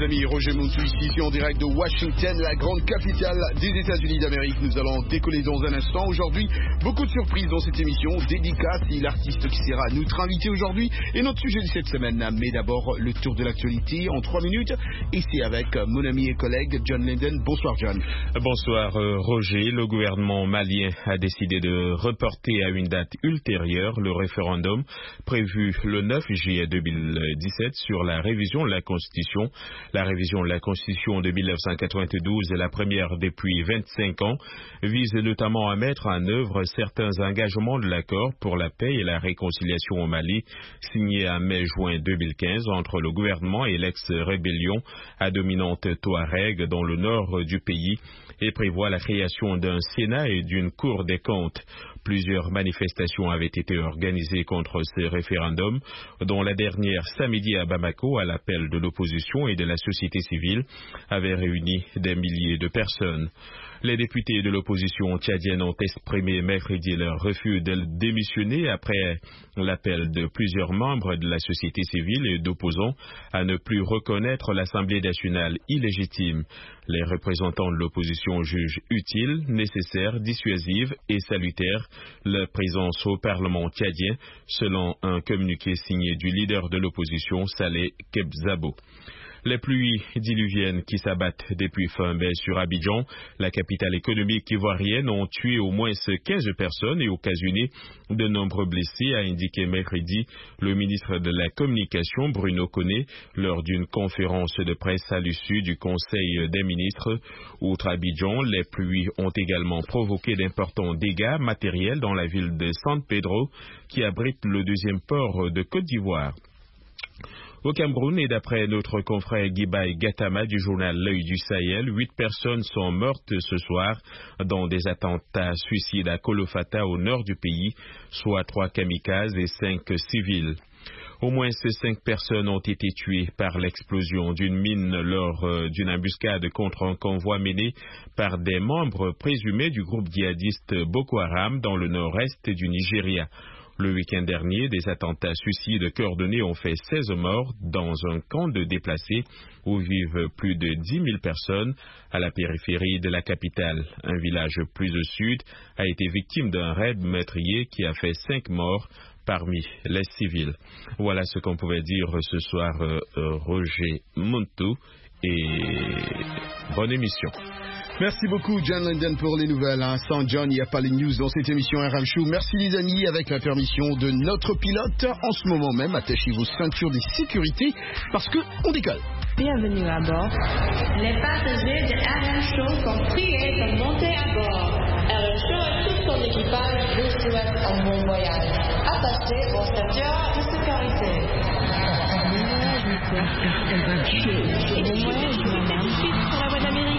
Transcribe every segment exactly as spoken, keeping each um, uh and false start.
amis, Roger Montou ici en direct de Washington, la grande capitale des États-Unis d'Amérique. Nous allons décoller dans un instant. Aujourd'hui, beaucoup de surprises dans cette émission. Dédicace et l'artiste qui sera notre invité aujourd'hui et notre sujet de cette semaine. Mais d'abord, le tour de l'actualité en trois minutes. Et c'est avec mon ami et collègue John Linden. Bonsoir John. Bonsoir euh, Roger. Le gouvernement malien a décidé de reporter à une date ultérieure le référendum prévu le neuf juillet deux mille dix-sept sur la révision de la Constitution. La révision de la Constitution de mille neuf cent quatre-vingt-douze, la première depuis vingt-cinq ans, vise notamment à mettre en œuvre certains engagements de l'accord pour la paix et la réconciliation au Mali, signé en mai-juin deux mille quinze entre le gouvernement et l'ex-rébellion à dominante Touareg dans le nord du pays, et prévoit la création d'un Sénat et d'une Cour des comptes. Plusieurs manifestations avaient été organisées contre ce référendum, dont la dernière samedi à Bamako à l'appel de l'opposition et de la société civile avait réuni des milliers de personnes. Les députés de l'opposition tchadienne ont exprimé mercredi leur refus de démissionner après l'appel de plusieurs membres de la société civile et d'opposants à ne plus reconnaître l'Assemblée nationale illégitime. Les représentants de l'opposition jugent utile, nécessaire, dissuasive et salutaire leur présence au Parlement tchadien, selon un communiqué signé du leader de l'opposition, Saleh Kebzabo. Les pluies diluviennes qui s'abattent depuis fin mai sur Abidjan, la capitale économique ivoirienne, ont tué au moins quinze personnes et occasionné de nombreux blessés, a indiqué mercredi le ministre de la Communication, Bruno Koné, lors d'une conférence de presse à l'issue du Conseil des ministres. Outre Abidjan, les pluies ont également provoqué d'importants dégâts matériels dans la ville de San Pedro, qui abrite le deuxième port de Côte d'Ivoire. Au Cameroun, et d'après notre confrère Guibaï Gatama du journal L'Œil du Sahel, huit personnes sont mortes ce soir dans des attentats suicides à Kolofata au nord du pays, soit trois kamikazes et cinq civils. Au moins ces cinq personnes ont été tuées par l'explosion d'une mine lors euh, d'une embuscade contre un convoi mené par des membres présumés du groupe djihadiste Boko Haram dans le nord-est du Nigeria. Le week-end dernier, des attentats suicides coordonnés ont fait seize morts dans un camp de déplacés où vivent plus de dix mille personnes à la périphérie de la capitale. Un village plus au sud a été victime d'un raid meurtrier qui a fait cinq morts parmi les civils. Voilà ce qu'on pouvait dire ce soir, euh, euh, Roger Montou, et bonne émission. Merci beaucoup John Linden pour les nouvelles. Hein. Sans John, il n'y a pas les news dans cette émission R M Show. Merci les amis, avec la permission de notre pilote. En ce moment même, attachez vos ceintures de sécurité parce que on décolle. Bienvenue à bord. Les passagers de R M Show sont priés de monter à bord. R M Show et tout son équipage vous souhaitent un bon voyage. Attachez vos ceintures de sécurité. Et de moi, je m'emmerde vite pour la voix d'Amérique.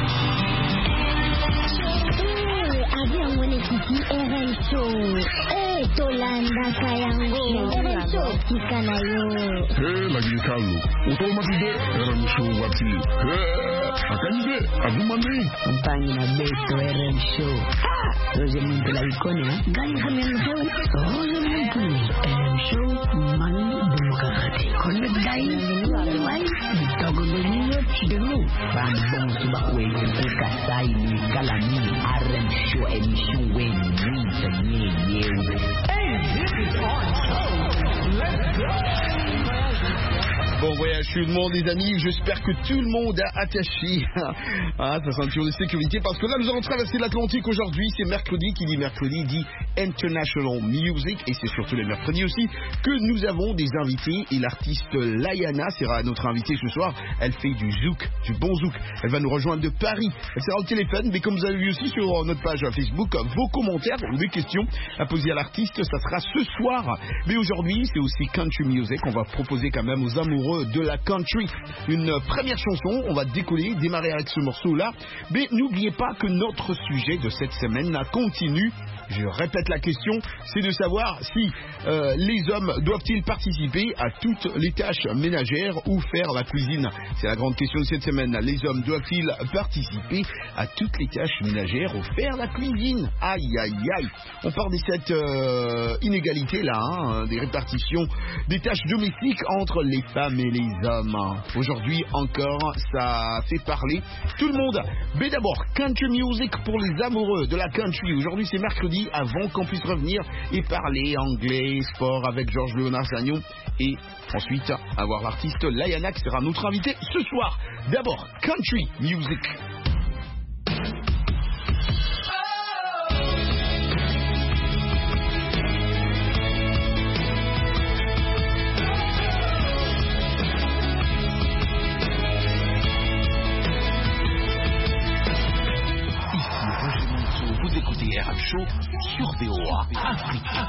Avion wani kiki R M Show. Eh, Tolanda Kayango. R M Show kikana yo. Eh, lagi kalu. Automatique R M Show wati. Eh, akanyide agumande. Mpani na beto R M Show. Ah, Roger Montou la icône, hein. Gani kami show. Roger Montou. R M Show mani demokrati. Konne dai. Wai. Togo de niyo de nous. Bam bon subakwe de kasai ni kalami R M Show émission when we the new. Hey, this is on show. Let's go. Bon voyage tout le monde les amis, j'espère que tout le monde a attaché ah, sa ceinture de sécurité parce que là nous allons traverser l'Atlantique aujourd'hui, c'est mercredi, qui dit mercredi dit International Music et c'est surtout les mercredis aussi que nous avons des invités et l'artiste Layana sera notre invitée ce soir, elle fait du zouk, du bon zouk, elle va nous rejoindre de Paris, elle sera au téléphone mais comme vous avez vu aussi sur notre page Facebook, vos commentaires, des questions à poser à l'artiste, ça sera ce soir, mais aujourd'hui c'est aussi country music, on va proposer quand même aux amoureux de la country une première chanson, on va décoller, démarrer avec ce morceau là, mais n'oubliez pas que notre sujet de cette semaine continue Je répète la question, c'est de savoir si euh, les hommes doivent-ils participer à toutes les tâches ménagères ou faire la cuisine. C'est la grande question de cette semaine. Les hommes doivent-ils participer à toutes les tâches ménagères ou faire la cuisine? Aïe, aïe, aïe. On parle de cette euh, inégalité là, hein, des répartitions des tâches domestiques entre les femmes et les hommes. Aujourd'hui encore, ça fait parler tout le monde. Mais d'abord, country music pour les amoureux de la country. Aujourd'hui, c'est mercredi, avant qu'on puisse revenir et parler anglais, sport avec Georges Léonard Sagnon. Et ensuite, avoir l'artiste Layana qui sera notre invité ce soir. D'abord, country music. R M Show sur V O A Afrique.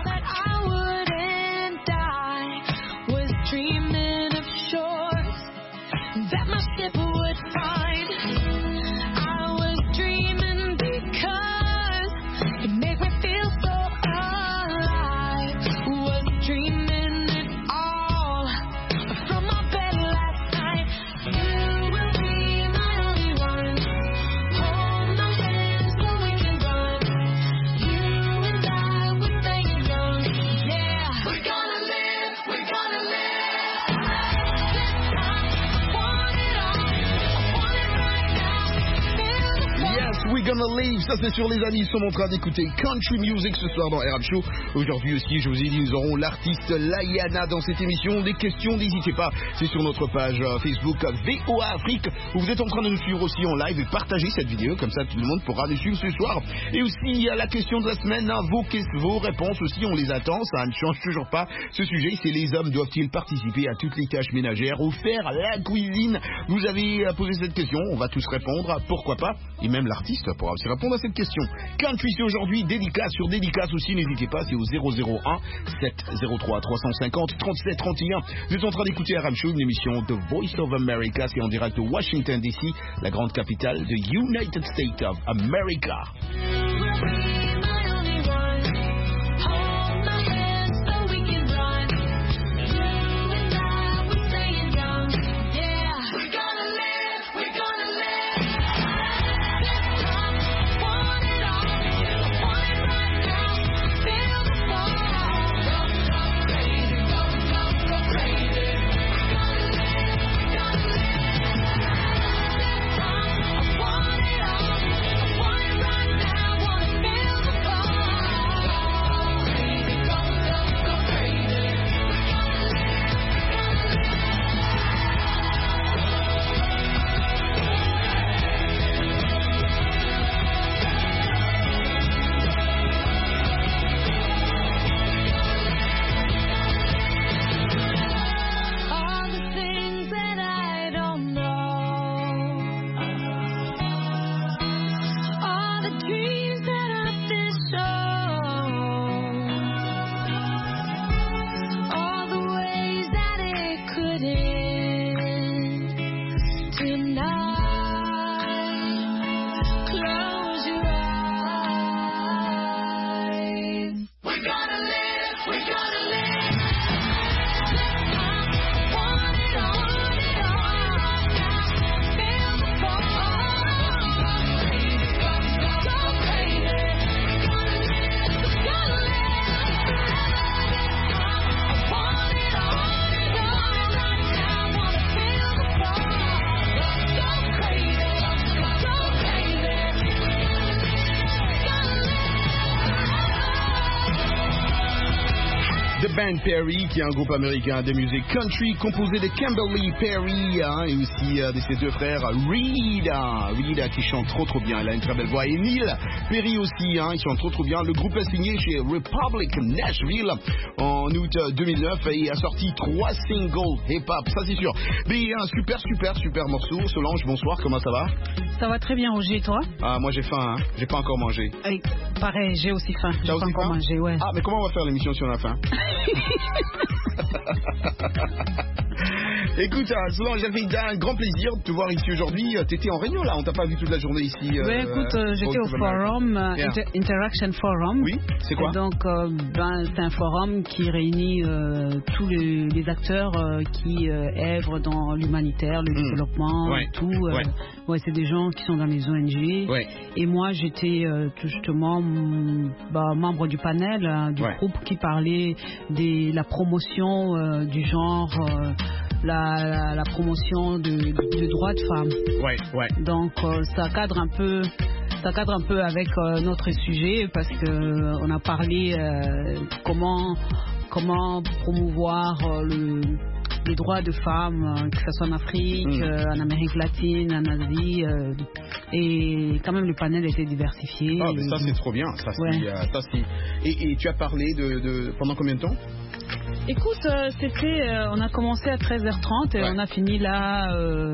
Gonna Live, ça c'est sur les amis, ils sont en train d'écouter country music ce soir dans R M Show. Aujourd'hui aussi, je vous ai dit, nous aurons l'artiste Layana dans cette émission. Des questions, n'hésitez pas, c'est sur notre page Facebook V O A Afrique, où vous êtes en train de nous suivre aussi en live et partagez cette vidéo, comme ça tout le monde pourra nous suivre ce soir. Et aussi, il y a la question de la semaine, hein, vos, vos réponses aussi, on les attend, ça ne change toujours pas. Ce sujet, c'est les hommes doivent-ils participer à toutes les tâches ménagères ou faire la cuisine? Vous avez posé cette question, on va tous répondre, pourquoi pas, et même l'artiste pourra aussi répondre à cette question. Country, c'est aujourd'hui, dédicace sur dédicace aussi, n'hésitez pas, c'est au zéro zéro un sept zéro trois trois cent cinquante trente-sept trente et un. Vous êtes en train d'écouter R M Show, une émission de Voice of America, c'est en direct de Washington D C, la grande capitale de United States of America. Band Perry, qui est un groupe américain de musique country composé de Kimberly Perry hein, et aussi euh, de ses deux frères Reed, hein, Reed qui chante trop trop bien, elle a une très belle voix, et Neil Perry aussi, hein, ils chantent trop trop bien. Le groupe a signé chez Republic Nashville en août deux mille neuf et a sorti trois singles hip-hop, ça c'est sûr. Mais un super super super morceau. Solange, bonsoir, comment ça va? Ça va très bien, Roger, toi? Ah, moi j'ai faim, hein, j'ai pas encore mangé. Et, pareil, j'ai aussi faim, j'ai pas aussi encore faim? mangé, ouais. Ah, mais comment on va faire l'émission si on a faim? Écoute, Solange, j'avais un grand plaisir de te voir ici aujourd'hui. Tu étais en réunion là, on t'a pas vu toute la journée ici. Oui, euh, écoute, euh, j'étais au forum, euh, yeah. Inter Interaction Forum. Oui, c'est quoi? Et donc, euh, ben, c'est un forum qui réunit euh, tous les, les acteurs euh, qui euh, œuvrent dans l'humanitaire, le mmh. développement, ouais. tout. Euh, ouais. ouais, c'est des gens qui sont dans les O N G. Ouais. Et moi, j'étais euh, justement bah, membre du panel, euh, du ouais. groupe qui parlait de la promotion euh, du genre. Euh, La, la, la promotion du de, de droits de femmes. Ouais, ouais. Donc euh, ça cadre un peu, ça cadre un peu avec euh, notre sujet parce que euh, on a parlé euh, comment comment promouvoir euh, le les droits de femmes, euh, que ce soit en Afrique, mmh. euh, en Amérique latine, en Asie, euh, et quand même le panel était diversifié. Ah, mais ça c'est trop bien. Ça, ouais. euh, ça, et, et tu as parlé de, de pendant combien de temps? Écoute, euh, c'était, euh, on a commencé à treize heures trente et ouais. on a fini là euh,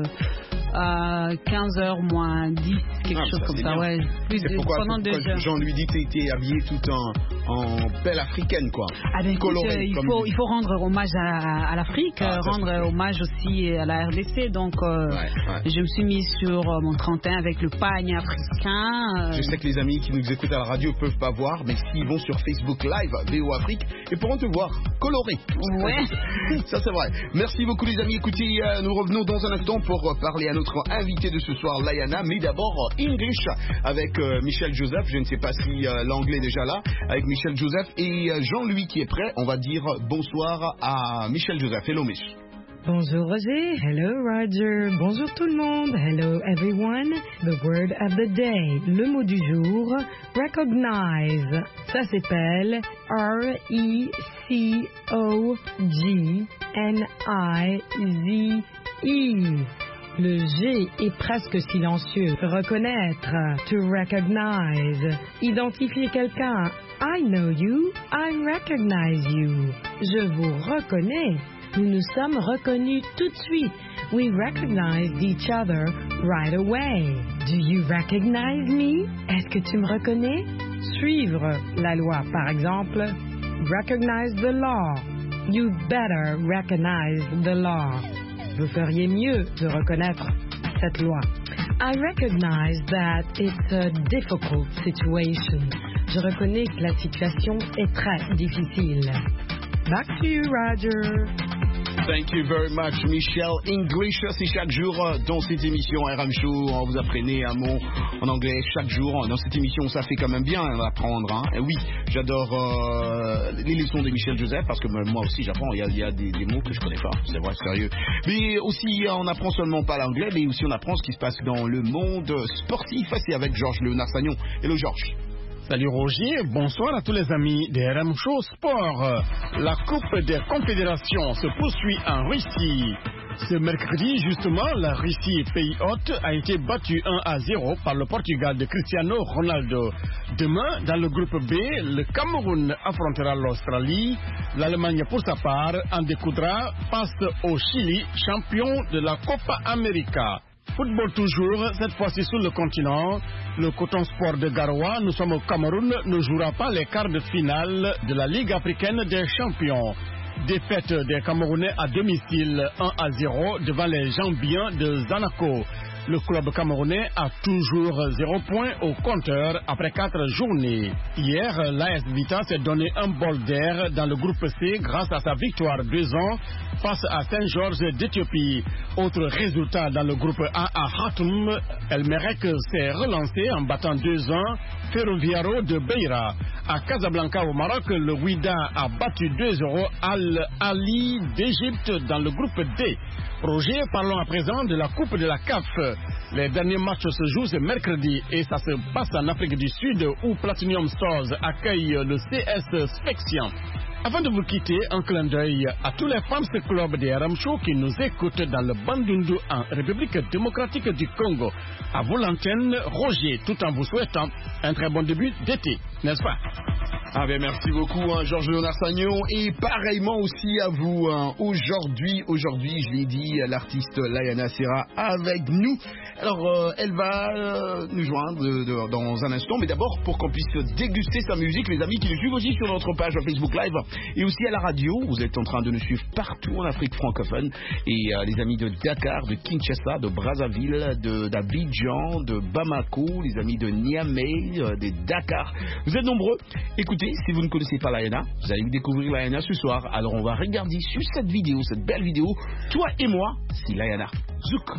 à quinze heures moins dix, quelque ah, chose ça, comme ça. Ouais. Plus c'est de, pourquoi, pendant pourquoi deux heures. Jean lui dit que tu étais habillée tout en, en belle africaine, quoi. Ah ben écoute, colorée, euh, il, faut, il faut rendre hommage à, à l'Afrique, ah, rendre ça, hommage aussi à la R D C. Donc euh, ouais, ouais. je me suis mise sur euh, mon trente et un avec le pagne africain. Euh... Je sais que les amis qui nous écoutent à la radio ne peuvent pas voir, mais s'ils vont sur Facebook Live, V O Afrique, ils pourront te voir coloré. Ouais. Ça c'est vrai. Merci beaucoup les amis. Écoutez, euh, nous revenons dans un instant pour parler à notre invité de ce soir, Layana, mais d'abord English avec euh, Michel Joseph. Je ne sais pas si euh, l'anglais est déjà là, avec Michel Joseph et euh, Jean-Louis qui est prêt. On va dire bonsoir à Michel Joseph. Hello Mich. Bonjour Roger, hello Roger, bonjour tout le monde, hello everyone. The word of the day, le mot du jour, recognize. Ça s'appelle R E C O G N I Z E. Le G est presque silencieux. Reconnaître, to recognize. Identifier quelqu'un, I know you, I recognize you. Je vous reconnais. Nous nous sommes reconnus tout de suite. We recognized each other right away. Do you recognize me? Est-ce que tu me reconnais? Suivre la loi, par exemple. Recognize the law. You better recognize the law. Vous feriez mieux de reconnaître cette loi. I recognize that it's a difficult situation. Je reconnais que la situation est très difficile. Back to you, Roger. Thank you very much, Michel. English, c'est chaque jour dans cette émission R M Show. On vous apprenez un mot en anglais chaque jour. Dans cette émission, ça fait quand même bien d'apprendre. Hein. Et oui, j'adore euh, les leçons de Michel Joseph parce que moi aussi j'apprends. Il y a, il y a des, des mots que je connais pas. C'est vrai, sérieux. Mais aussi, on apprend seulement pas l'anglais, mais aussi on apprend ce qui se passe dans le monde sportif. C'est avec Georges Léonard Sagnon. Hello, Georges. Salut Roger, bonsoir à tous les amis de R M Show Sport. La Coupe des Confédérations se poursuit en Russie. Ce mercredi, justement, la Russie, pays hôte, a été battue un à zéro par le Portugal de Cristiano Ronaldo. Demain, dans le groupe B, le Cameroun affrontera l'Australie. L'Allemagne, pour sa part, en découdra face au Chili, champion de la Copa América. Football toujours, cette fois-ci sur le continent. Le Coton Sport de Garoua, nous sommes au Cameroun, ne jouera pas les quarts de finale de la Ligue africaine des champions. Défaite des Camerounais à domicile un à zéro devant les Jambiens de Zanaco. Le club camerounais a toujours zéro point au compteur après quatre journées. Hier, l'A S Vita s'est donné un bol d'air dans le groupe C grâce à sa victoire deux ans face à Saint-Georges d'Éthiopie. Autre résultat dans le groupe A à Hatum, El Merek s'est relancé en battant deux ans Ferroviaro de Beira. À Casablanca au Maroc, le Ouida a battu deux zéro Al Ali d'Égypte dans le groupe D. Roger, parlons à présent de la Coupe de la C A F. Les derniers matchs se jouent ce mercredi et ça se passe en Afrique du Sud où Platinum Stars accueille le C S Sfaxien. Avant de vous quitter, un clin d'œil à tous les fans de club de R M Show qui nous écoutent dans le Bandundu en République démocratique du Congo. À vous l'antenne, Roger, tout en vous souhaitant un très bon début d'été, n'est-ce pas? Ah ben merci beaucoup, hein, Georges Léonard Sagnon, et pareillement aussi à vous. Hein. Aujourd'hui, aujourd'hui, je l'ai dit, l'artiste Layana sera avec nous. Alors, euh, elle va euh, nous joindre de, de, dans un instant, mais d'abord pour qu'on puisse déguster sa musique, les amis qui nous suivent aussi sur notre page Facebook Live et aussi à la radio. Vous êtes en train de nous suivre partout en Afrique francophone, et euh, les amis de Dakar, de Kinshasa, de Brazzaville, de d'Abidjan, de Bamako, les amis de Niamey, euh, de Dakar. Vous êtes nombreux. Écoutez, si vous ne connaissez pas Layana, vous allez découvrir Layana ce soir. Alors on va regarder sur cette vidéo, cette belle vidéo, toi et moi, c'est Layana. Zouk.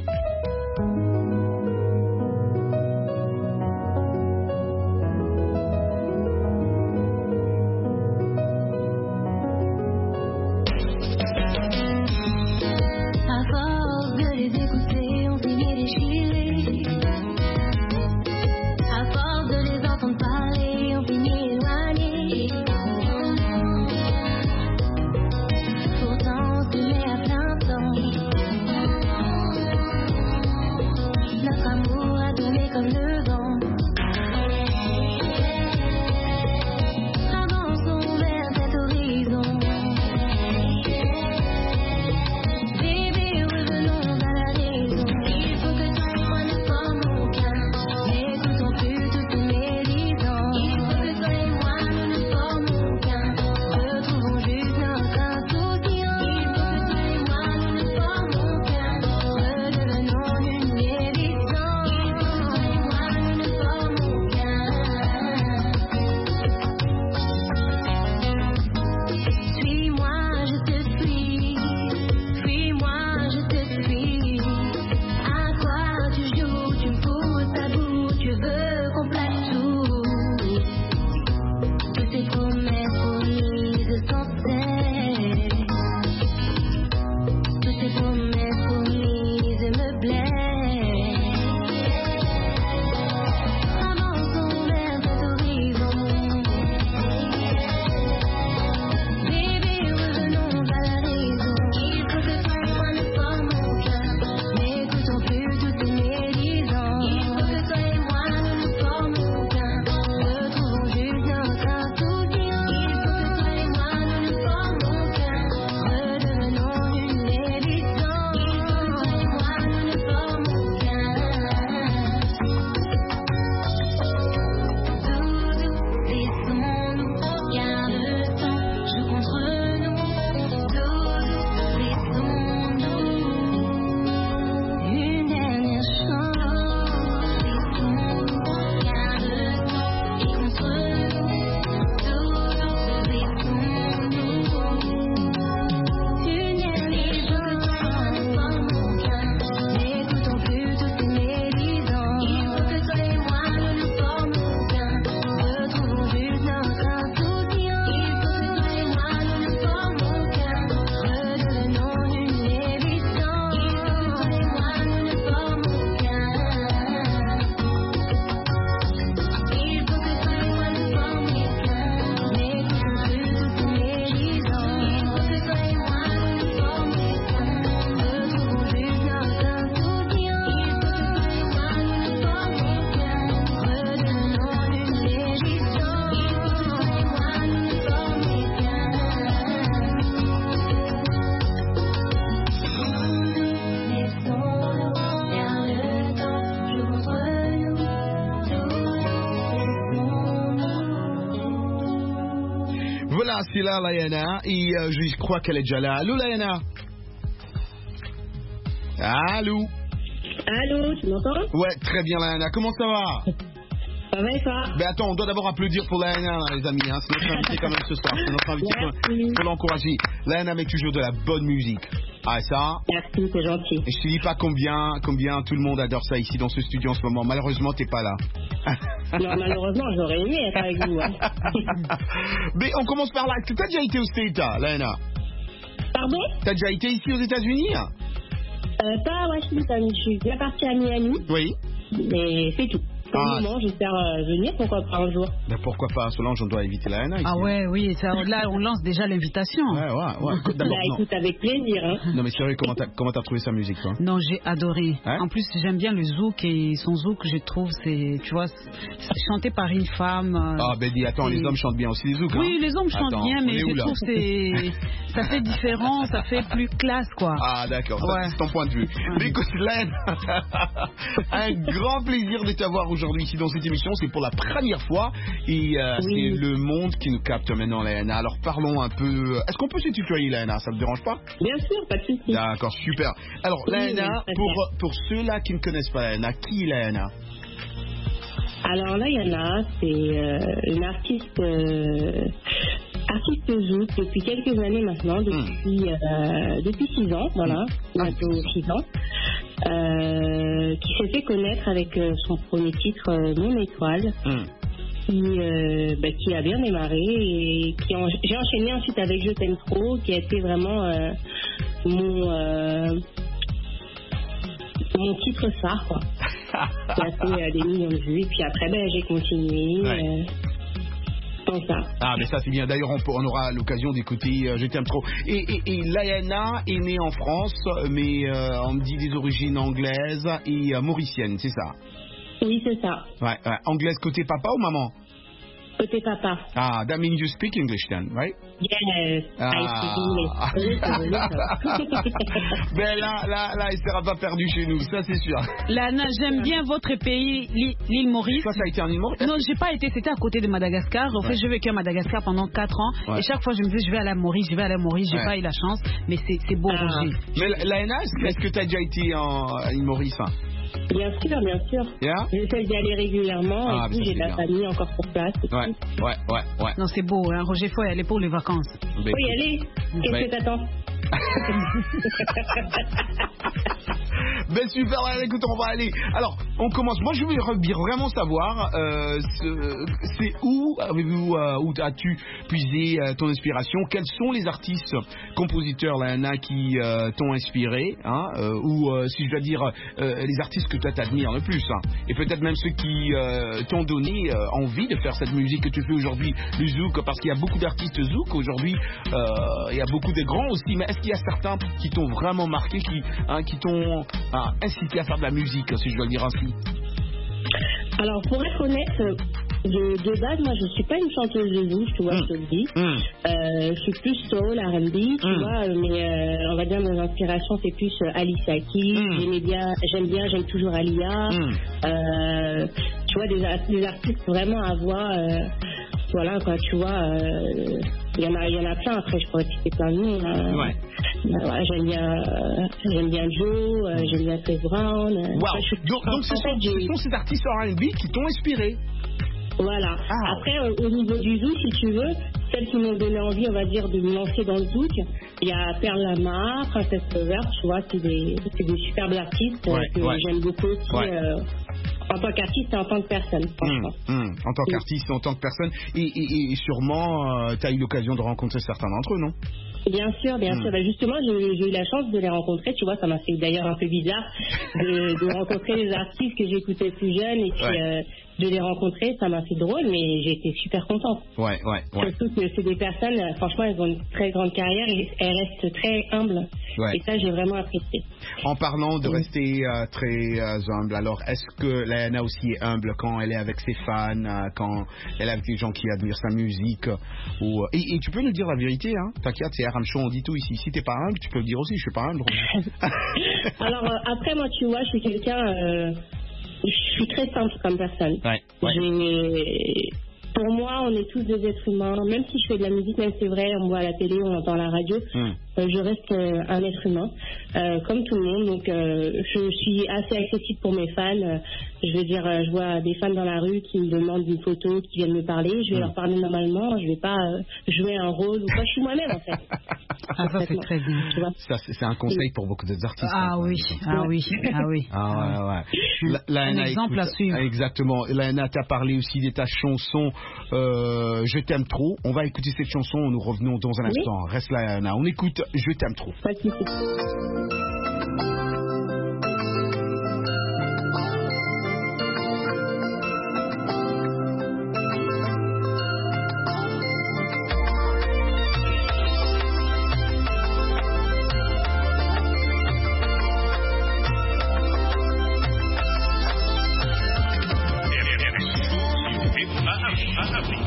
C'est là Layana, et euh, je crois qu'elle est déjà là. Allô Layana? Allô? Allô, tu m'entends? Ouais, très bien Layana, comment ça va? Ça va et toi? Ben attends, on doit d'abord applaudir pour Layana, les amis, hein. C'est notre invité quand même ce soir, c'est notre invité Merci. Pour l'encourager. Layana met toujours de la bonne musique. Ah ça? Merci, c'est gentil. Et je te dis pas combien, combien tout le monde adore ça ici dans ce studio en ce moment. Malheureusement, t'es pas là. Non, malheureusement, j'aurais aimé être avec vous. Hein. Mais on commence par là. T'as déjà été aux States, Layana? Pardon? T'as déjà été ici aux États-Unis? euh, Pas à Washington, je suis bien partie à Miami. Oui. Mais c'est tout. Pour le moment, j'espère euh, venir, pourquoi pas un jour. Ben pourquoi pas, Solange, on doit éviter la N A ici. Ah ouais, oui, ça, là on lance déjà l'invitation. Ouais, ouais, ouais. D'abord, bah, écoute, avec plaisir. Hein. Non mais sérieux, comment t'as, comment t'as trouvé sa musique, toi? Non, j'ai adoré. Hein? En plus, j'aime bien le zouk et son zouk, je trouve, c'est, tu vois, c'est chanté par une femme. Euh, ah ben dis, attends, les hommes chantent bien aussi les zouk. Oui, hein? les hommes chantent attends, bien, mais je là? trouve que c'est, ça fait différent, ça fait plus classe, quoi. Ah d'accord, ouais. c'est ton point de vue. Mais écoute, Laine, un grand plaisir de t'avoir aujourd'hui ici dans cette émission. C'est pour la première fois et euh, oui. c'est le monde qui nous capte maintenant, Laine. Alors parlons un peu. Est-ce qu'on peut se tutoyer, Laine? Ça te dérange pas? Bien sûr, pas de souci. D'accord, super. Alors oui, Laine, oui, pour, pour ceux-là qui ne connaissent pas Laine, qui est Laine? Alors là, Yana, c'est euh, une artiste, euh, artiste zouk depuis quelques années maintenant, depuis mm. euh, depuis six ans, voilà, bientôt mm. six ans, euh, qui s'est fait connaître avec euh, son premier titre, euh, Mon Étoile. Mm. Qui, euh, bah, qui a bien démarré et qui en, j'ai enchaîné ensuite avec Je t'aime trop, qui a été vraiment euh, mon euh, mon titre phare, quoi. Qui a fait euh, des millions de vues, et puis après ben, j'ai continué ouais. euh, comme ça. Ah mais ça c'est bien, d'ailleurs on, on aura l'occasion d'écouter euh, Je t'aime trop. Et, et, et Laena est née en France, mais euh, on me dit des origines anglaises et euh, mauriciennes, c'est ça? Oui, c'est ça. Ouais, ouais. Anglaise côté papa ou maman? Côté papa. Ah, that means you speak English then, right? Yes, ah. I speak English. Ben là, là, là, il ne sera pas perdu chez nous, ça c'est sûr. Lana, j'aime bien votre pays, l'île Maurice. Toi, ça a été en île Maurice? Non, j'ai pas été, c'était à côté de Madagascar. En fait, ouais. j'ai vécu à Madagascar pendant quatre ans. Ouais. Et chaque fois, je me disais, je vais aller à Maurice, je vais aller à Maurice, j'ai ouais. pas eu la chance. Mais c'est beau, ah. Roger. Mais Laena, est-ce que tu as déjà été en île Maurice? Hein? Bien sûr, bien sûr. Yeah? J'essaie d'y aller régulièrement ah, et puis j'ai de la bien. famille encore sur place. Ouais, ouais, ouais, ouais. Non, c'est beau, hein, Roger, faut y aller pour les vacances. Faut y aller. Qu'est-ce ben... que t'attends? Ben super, écoute, on va aller. Alors, on commence. Moi, je veux vraiment savoir, euh, c'est où avez-vous, euh, où as-tu puisé euh, ton inspiration? Quels sont les artistes, compositeurs, là, là qui euh, t'ont inspiré, hein, euh, ou euh, si je dois dire euh, les artistes que toi t'admires le plus, hein, et peut-être même ceux qui euh, t'ont donné euh, envie de faire cette musique que tu fais aujourd'hui, le zouk, parce qu'il y a beaucoup d'artistes zouk aujourd'hui. Euh, il y a beaucoup de grands aussi, mais est-ce qu'il y a certains qui t'ont vraiment marqué, qui, hein, qui t'ont hein, incité à faire de la musique, si je dois le dire ainsi? Alors, pour être honnête, de, de base, moi, je suis pas une chanteuse de zouk, tu vois, mm. je te le dis. Mm. Euh, je suis plus soul, R and B, tu mm. vois, mais euh, on va dire, mes inspirations, c'est plus euh, Alicia Keys, mm. j'aimais bien, j'aime bien, j'aime toujours Alia, mm. euh, tu vois, des, des artistes vraiment à voix, euh, voilà, quoi, tu vois, euh, il y en a, il y en a plein, après, je pourrais citer plein de noms. Euh, ouais. Euh, ouais, j'aime bien, euh, j'aime bien Joe, euh, j'aime bien Chris Brown. Euh, wow. je, donc, donc ce, sont, ce sont ces artistes R and B qui t'ont inspiré? Voilà. Ah. Après, au, au niveau du zouk, si tu veux, celles qui m'ont donné envie, on va dire, de me lancer dans le zouk, il y a Perle Lama, Princesse Lover, tu vois, c'est des, des superbes artistes ouais, que ouais. j'aime beaucoup aussi. Ouais. Euh, en tant qu'artiste et en tant que personne, franchement. Mmh, mmh. En tant qu'artiste et en tant que personne. Et, et, et sûrement, euh, tu as eu l'occasion de rencontrer certains d'entre eux, non? Bien sûr, bien mmh. sûr. Ben justement, j'ai eu la chance de les rencontrer. Tu vois, ça m'a fait d'ailleurs un peu bizarre de, de rencontrer les artistes que j'écoutais plus jeunes et puis ouais. euh, de les rencontrer. Ça m'a fait drôle, mais j'ai été super contente. Ouais, ouais, ouais. Surtout que c'est des personnes, franchement, elles ont une très grande carrière et elles restent très humbles. Ouais. Et ça, j'ai vraiment apprécié. En parlant de mmh. rester euh, très euh, humble, alors est-ce que Laena aussi est humble quand elle est avec ses fans, euh, quand elle est avec les gens qui admirent sa musique ou... et, et tu peux nous dire la vérité, hein? T'inquiète, c'est R M Show, on dit tout ici. Si t'es pas humble, tu peux le dire aussi, je suis pas humble. Alors euh, après, moi, tu vois, je suis quelqu'un... Euh, je suis très simple comme personne. Ouais, ouais. J'ai... Pour moi, on est tous des êtres humains. Même si je fais de la musique, même c'est vrai, on voit à la télé, on entend à la radio, mm. euh, je reste euh, un être humain, euh, comme tout le monde. Donc, euh, je suis assez accessible pour mes fans. Euh, je veux dire, euh, je vois des fans dans la rue qui me demandent une photo, qui viennent me parler. Je vais mm. leur parler normalement. Je vais pas euh, jouer un rôle ou quoi. Je suis moi-même, en fait. Ah, ça, c'est très bien. Tu vois. Ça, c'est un conseil pour beaucoup d'autres artistes. Ah, hein, oui, ah oui, ah oui. Ah ouais, ouais. La, la, un Laena, exemple écoute, à suivre. Exactement. Laena, t'as parlé aussi de ta chanson euh, Je t'aime trop. On va écouter cette chanson. Nous revenons dans un instant. Oui. Reste là, Laena. On écoute Je t'aime trop. Pas de souci. à Afrique.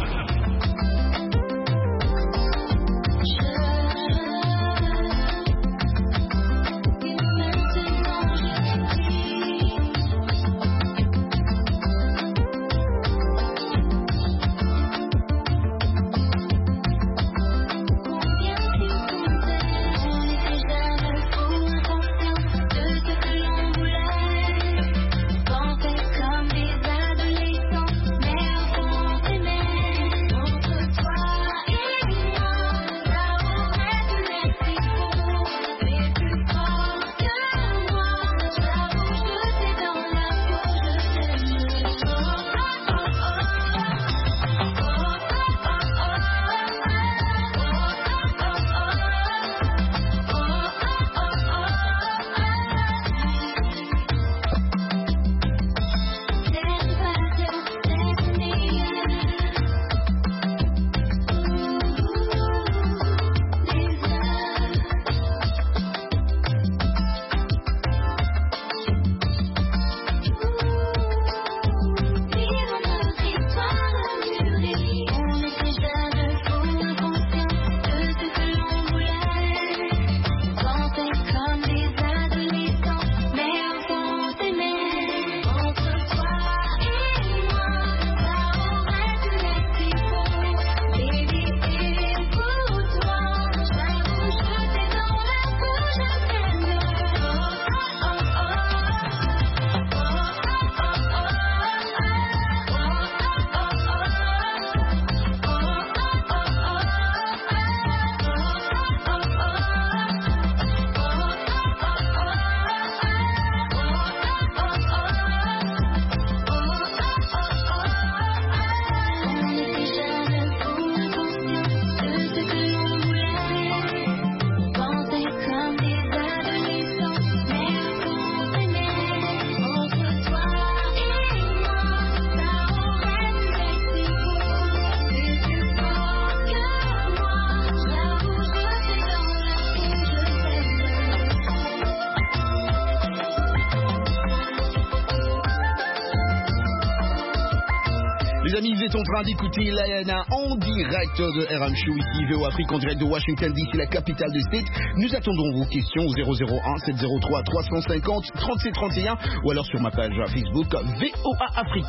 Les amis, vous êtes en train d'écouter Layana en direct de R M Show ici, V O Afrique, en direct de Washington D C, la capitale du state. Nous attendons vos questions au zéro zéro un sept zéro trois trois cent cinquante trente-sept trente et un ou alors sur ma page Facebook V O A Afrique.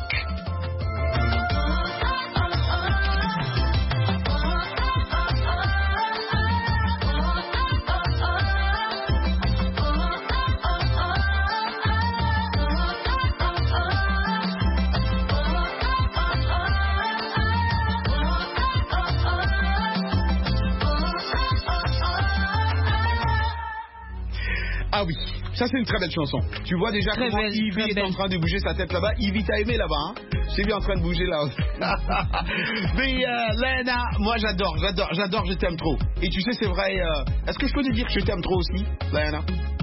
Ah oui, ça c'est une très belle chanson. Tu vois déjà très comment belle, Ivy est belle. En train de bouger sa tête là-bas. Ivy, t'as aimé là-bas, hein? C'est bien en train de bouger là. Mais euh, Layana, moi j'adore, j'adore, j'adore, je t'aime trop. Et tu sais, c'est vrai, euh, est-ce que je peux te dire que je t'aime trop aussi, Layana?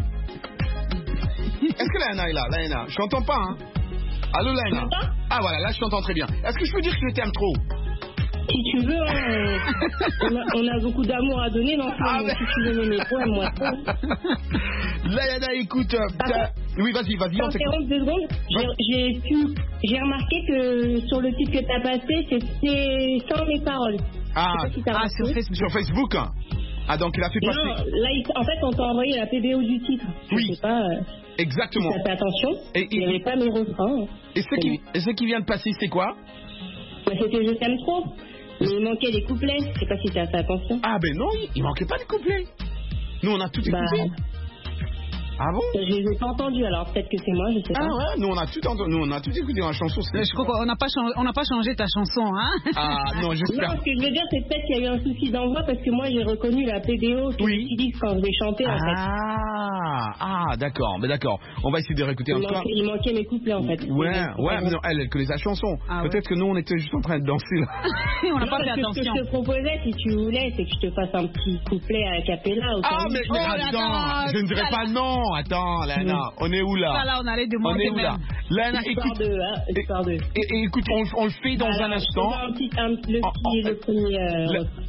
Est-ce que Layana est là, Layana? Je t'entends pas, hein? Allô Layana? Ah voilà, là je t'entends très bien. Est-ce que je peux dire que je t'aime trop? Si tu veux, hein, on, a, on a beaucoup d'amour à donner dans ce ah monde. Ben... Si tu veux mes points, moi trop. Layana, écoute, euh, oui, vas-y, vas-y. On t'interrompt deux secondes. J'ai pu, j'ai remarqué que sur le titre que t'as passé, c'était sans mes paroles. Ah, si ah sur, Facebook. sur Facebook. Ah, donc il a fait passer. Non, là, il, en fait, on t'a envoyé la P B O du titre. Je oui. sais pas. Euh, Exactement. Si t'as fait attention. Et, il n'y avait pas mes refrains. Et ce qui, et ce qui vient de passer, c'est quoi? Bah, c'était Je t'aime trop. Mais il manquait des couplets, je sais pas si t'as fait attention. Ah ben non, il manquait pas des couplets. Nous on a tout écouté. Bah, ah bon? Je les ai pas entendus, alors peut-être que c'est moi, je sais pas. Ah ouais, nous on a tout entendu, nous on a tout écouté dans la chanson. Je crois qu'on n'a pas changé, on n'a pas changé ta chanson, hein? Ah non, j'espère. Non, ce que je veux dire, c'est peut-être qu'il y a eu un souci d'envoi parce que moi j'ai reconnu la P B O que oui. j'utilise quand je vais chanter en ah, fait. Ah, ah d'accord, mais d'accord. On va essayer de réécouter il encore. Manquait, il manquait mes couplets en fait. Ouais, ouais, mais non, elle, elle connaît sa chanson. Ah, peut-être ouais. que nous on était juste en train de danser là. on n'a non, pas fait attention. Ce que je te proposais, si tu voulais, c'est que je te fasse un petit couplet à cappella. Ah, mais, mais oh, attends, je ne dirais pas non. Attends, là. Layana, on est où là? Voilà, on allait demander. On est où là? Layana, écoute. De, hein, et, et, et écoute, on, on le fait dans alors, un instant. Un petit, un, le, petit, oh, le premier. Euh,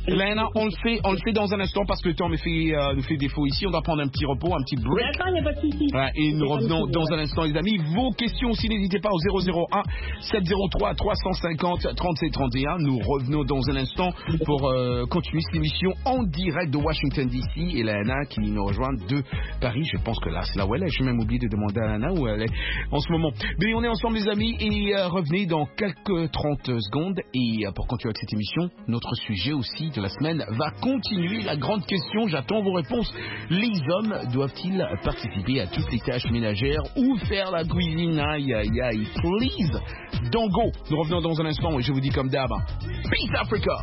Léana, on le fait, on le fait dans un instant parce que le temps me fait, euh, nous fait défaut ici. On doit prendre un petit repos, un petit break. D'accord, il n'y a pas de souci. Ouais, et nous revenons dans un instant, les amis. Vos questions aussi, n'hésitez pas au zéro zéro un sept zéro trois trois cent cinquante trente-sept trente et un. Nous revenons dans un instant pour euh, continuer cette émission en direct de Washington D C. Et Léana qui nous rejoint de Paris. Je pense que là, c'est là où elle est. J'ai même oublié de demander à Léana où elle est en ce moment. Mais on est ensemble, les amis, et euh, revenez dans quelques trente secondes. Et euh, pour continuer avec cette émission, notre sujet aussi de la semaine va continuer. La grande question, j'attends vos réponses. Les hommes doivent-ils participer à toutes les tâches ménagères ou faire la cuisine? Aïe, aïe, aïe, please. Dango, nous revenons dans un instant et je vous dis comme d'hab, Peace Africa.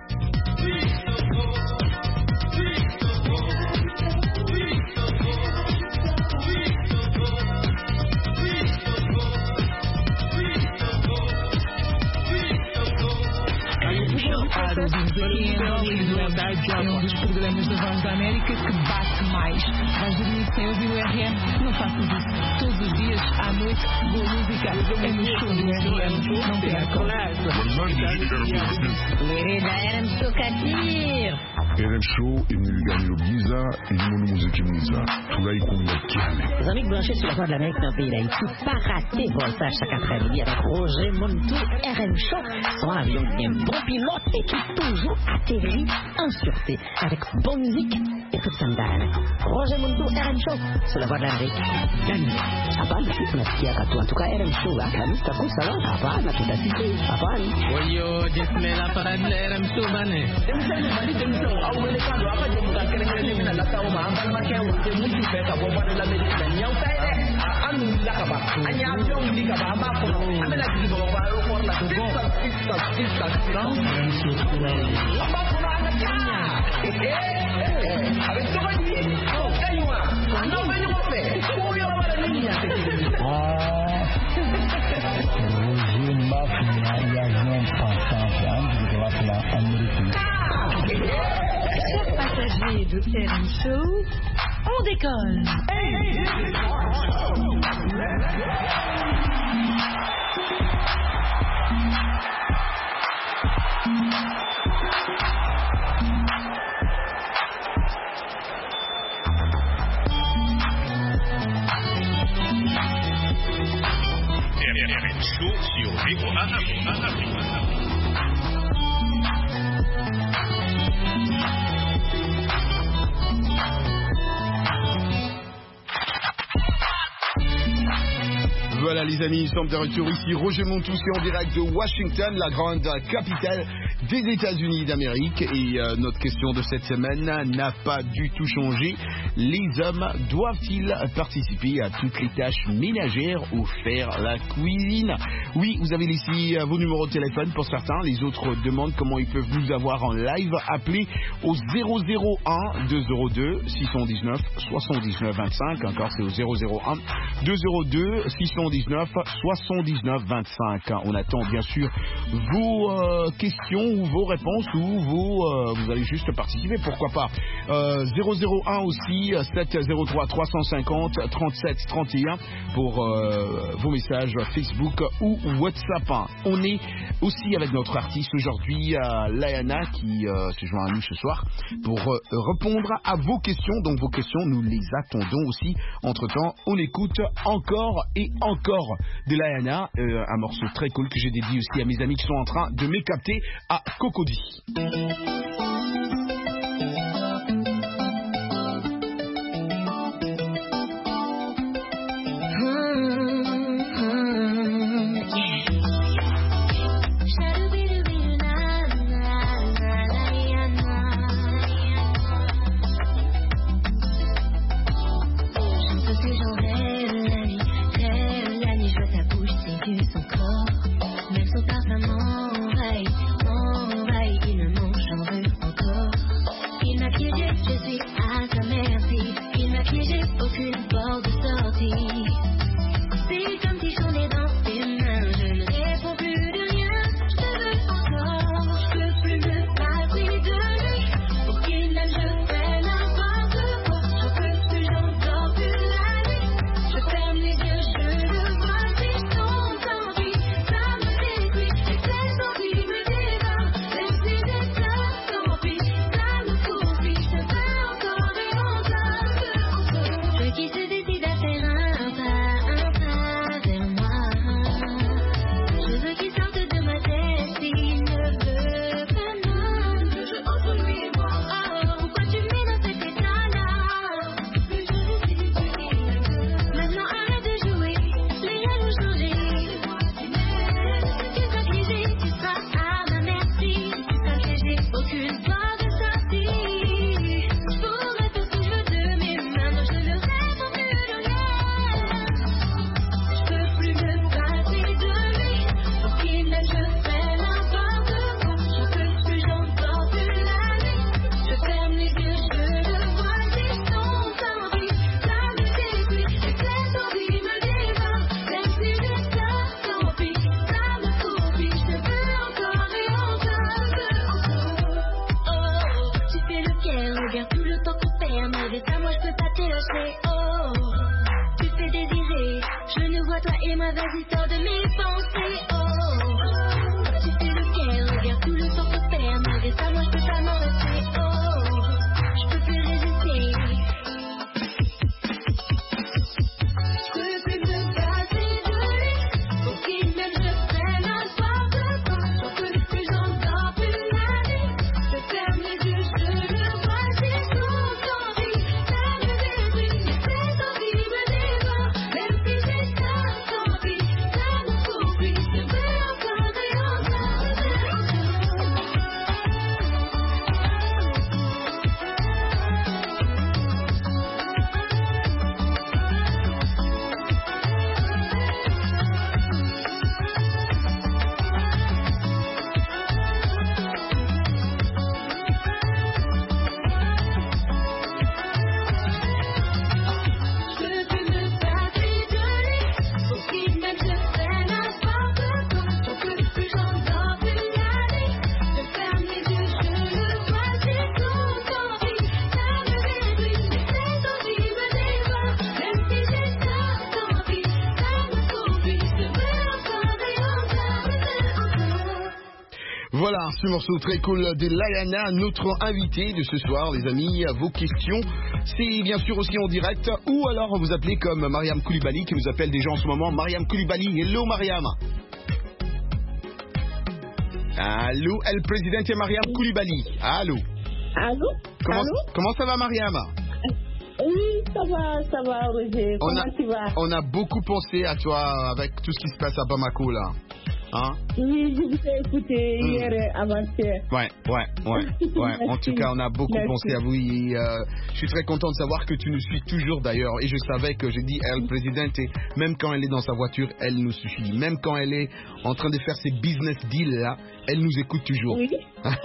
Claro, dos pequenos, é um dos programas da Voz da América que bate mais. Vais dormir sem ouvir o R M? Não faças isso. Todos os dias, à noite, boa música. É no show do R M. Não percam. R M Show Katir. R M Show, Emiliano Biza, et Limono Mouzekimouza. Tout là, il compte le Les amis branchés sur la Voix de l'Amérique dans le pays d'Haïti, pas rater Voltage chaque après-midi avec Roger Montou, R M Show. Son avion bien bon pilote et qui toujours atterrit en sûreté avec bonne musique et tout ça me Roger Montou, R M Show, sur la Voix de l'Amérique. Apaan sih tunasikia katu en tout cas R M Show kami sitaku salah apaan na tutasikia apaan Oyo jesmela para R M Show bane demsel bali demsel au wele kando apa je muka kere kere mina la tawo ma ambal ma ke wote muti fe ka bo bana la medina nyau tay de anu la ka ba anya avion di ka ba ba ko amela di bo ba ro ko la to go six six six six apa ko na na nya eh avec to ba di oh kaywa no me yo fe ko yo ba la niña Roger Mafia et avion passant entre de la place américaine. Chers passagers de R M Show, on décolle. R M Show sur V O A Afrique. Voilà les amis, nous sommes de retour ici. Roger Montou, c'est en direct de Washington, la grande capitale des États-Unis d'Amérique. Et euh, notre question de cette semaine n'a pas du tout changé. Les hommes doivent-ils participer à toutes les tâches ménagères ou faire la cuisine? Oui, vous avez ici vos numéros de téléphone pour certains. Les autres demandent comment ils peuvent vous avoir en live. Appelez au zéro zéro un deux zéro deux six cent dix-neuf soixante-dix-neuf vingt-cinq. Encore, c'est au zéro zéro un deux zéro deux six cent dix-neuf soixante-dix-neuf vingt-cinq. On attend bien sûr vos euh, questions ou vos réponses ou vos, euh, vous allez juste participer, pourquoi pas. Euh, zéro zéro un aussi, sept zéro trois trois cent cinquante trente-sept trente et un pour euh, vos messages Facebook ou WhatsApp. On est aussi avec notre artiste aujourd'hui, euh, Léana, qui euh, se joint à nous ce soir pour euh, répondre à vos questions. Donc vos questions, nous les attendons aussi. Entre-temps, on écoute encore et encore de Léana, euh, un morceau très cool que j'ai dédié aussi à mes amis qui sont en train de m'écapter à Cocody. Son parfum m'envahit, m'envahit, il me manque, j'en veux vas-y, sors de mes pensées. Oh, tu sais lequel, regarde tout le temps se perd. Malgré ça, moi je peux pas m'en rester. Oh, je peux plus résister. Je peux plus me passer de lui. Pour qu'il m'aime, je freine à n'importe quoi. J'en peux plus, j'en dors plus la nuit. Je ferme les yeux, je le vois, j'ai toute envie. Ça me détruit, mais cette envie me dévore. Même si j'ai tant envie, ça me poursuit. Je veux encore et encore et je peux plus me passer de lui. Pour qu'il m'aime, je freine à n'importe quoi. J'en peux plus, j'en dors plus la nuit. Je ferme les yeux, je le vois, j'ai toute envie. Ça me détruit, mais cette envie me dévore. Même si j'ai tant envie, ça me poursuit. Je veux encore et encore et encore. Voilà, ce morceau très cool de Layana, notre invité de ce soir, les amis. Vos questions, c'est bien sûr aussi en direct, ou alors vous appelez comme Mariam Koulibaly qui nous appelle déjà en ce moment. Mariam Koulibaly, hello Mariam. Allô, El Presidente Mariam Koulibaly. Allô. Allô. Comment, Allô. comment ça va Mariam? Oui, ça va, ça va, Roger. On Comment a, tu vas? on a beaucoup pensé à toi avec tout ce qui se passe à Bamako là. Hein? Oui, je vous ai écouté Mm. hier et avant-hier. Ouais, ouais, ouais, ouais. En tout cas, on a beaucoup Merci. pensé à vous. Et, euh, je suis très content de savoir que tu nous suis toujours d'ailleurs. Et je savais que j'ai dit El Presidente, même quand elle est dans sa voiture, elle nous suit. Même quand elle est en train de faire ses business deals là, elle nous écoute toujours. Oui.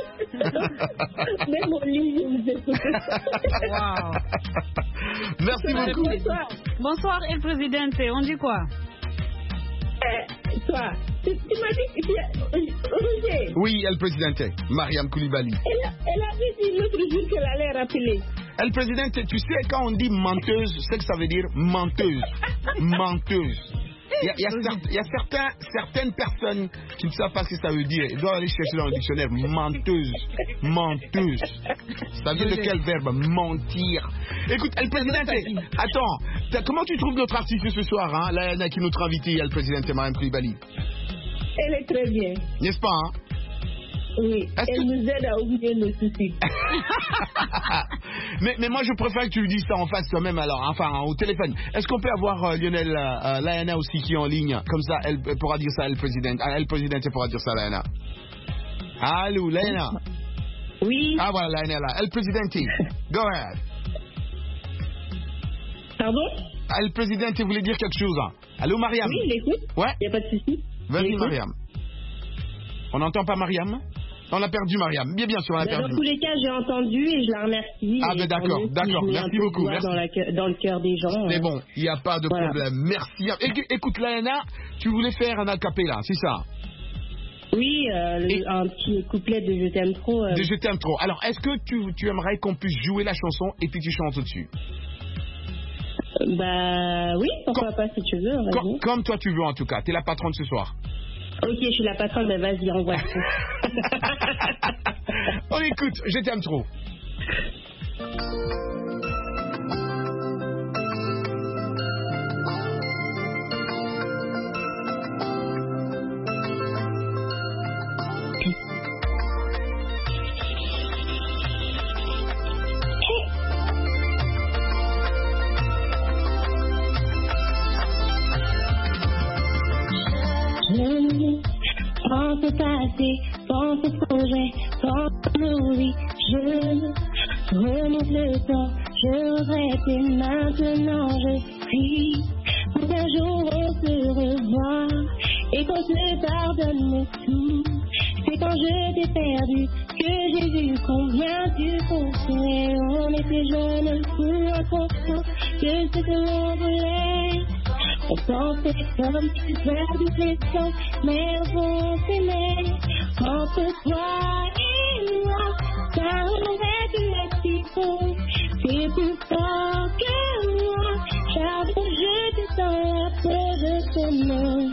Même au lit, je vous écoute. Wow. Merci beaucoup. Bonsoir. Bonsoir, El Presidente. On dit quoi? Eh, toi, tu, tu m'as dit que tu es- Roger. Oui, El Presidente, Mariam Koulibaly. Elle, a- elle avait dit l'autre jour qu'elle allait rappeler. El Presidente, tu sais quand on dit menteuse, c'est que ça veut dire menteuse. Menteuse. Il y a, il y a cer- il y a certains, certaines personnes qui ne savent pas ce que ça veut dire. Ils doivent aller chercher dans le dictionnaire. Menteuse. Menteuse. Ça vient de quel verbe? Mentir. Écoute, El Presidente, attends. t'as- Comment tu trouves notre artiste ce soir, hein? Layana qui est notre invitée, El Presidente Mariam Koulibaly. Elle est très bien. N'est-ce pas, hein? Oui, elle nous aide à oublier nos soucis. mais, mais moi, je préfère que tu lui dises ça en face toi-même, alors, enfin, au téléphone. Est-ce qu'on peut avoir euh, Lionel euh, euh, Layana aussi qui est en ligne? Comme ça, elle, elle pourra dire ça à El Presidente. Ah, El Presidente pourra dire ça à Layana. Allô, Layana? Oui. Ah, voilà, Layana là. El Presidente, go ahead. Pardon? El Presidente voulait dire quelque chose. Hein. Allô, Mariam? Oui, il écoute. Ouais. Il n'y a pas de souci. Vas-y, Écoute. Mariam. On n'entend pas Mariam? On a perdu Mariam. Bien, bien sûr, on a Ben, perdu. dans tous les cas, j'ai entendu et je la remercie. Ah, Et ben tant d'accord, mieux si d'accord. je mets un Merci peu de beaucoup, joie merci. Dans, la cœur- dans le cœur des gens. C'est hein. bon, il n'y a pas de Voilà. problème. Merci. Éc- Écoute, Layana, tu voulais faire un acapella, c'est ça? Oui, euh, le- un petit couplet de Je t'aime trop. euh. De Je t'aime trop. Alors, est-ce que tu, tu aimerais qu'on puisse jouer la chanson et puis tu chantes au-dessus? Bah oui, pourquoi pas si tu veux. vas-y. Com- Comme toi tu veux en tout cas. T'es la patronne ce soir. Ok, je suis la patronne, mais vas-y, envoie tout. On écoute, Je t'aime trop. Je pense au passé, pense au projet, pense aux vies. Je remonte le temps, je regrette et maintenant je prie pour qu'un jour on se revoie et qu'on se pardonne tout. C'est quand je t'ai perdu que j'ai vu combien tu comptais. On était jeunes, fous, inconscients de ce que l'on voulait. On pensait comme si perdu les temps, mais on s'aimait. Entre toi et moi, ça aurait dû être si beau. C'est plus fort que moi, j'avoue, je te sens la peau de ton nom.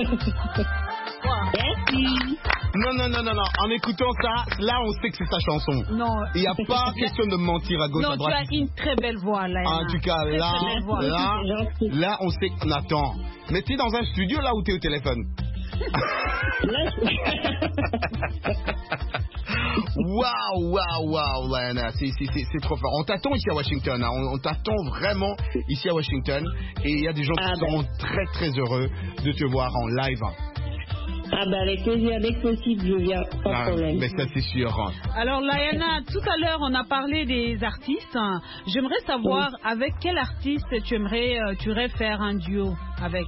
Merci. Non, non, non, non, non. En écoutant ça, là, on sait que c'est sa chanson. Non. Il n'y a pas question de mentir à gauche, non, à droite. tu as une très belle voix, là. En tout cas, très, là, très belle voix. là, là, on sait qu'on attend. Mais t'es dans un studio, là, où t'es au téléphone? Waouh, waouh, waouh, Lana, c'est, c'est, c'est, c'est trop fort. On t'attend ici à Washington, hein. on, on t'attend vraiment ici à Washington. Et il y a des gens qui ah seront ben. très, très heureux de te voir en live. Ah bah avec plaisir, dès que possible, je viens, pas ah, de problème. Mais ça c'est sûr. Alors Layana, tout à l'heure on a parlé des artistes. J'aimerais savoir oui. avec quel artiste tu aimerais, tu aurais faire un duo avec.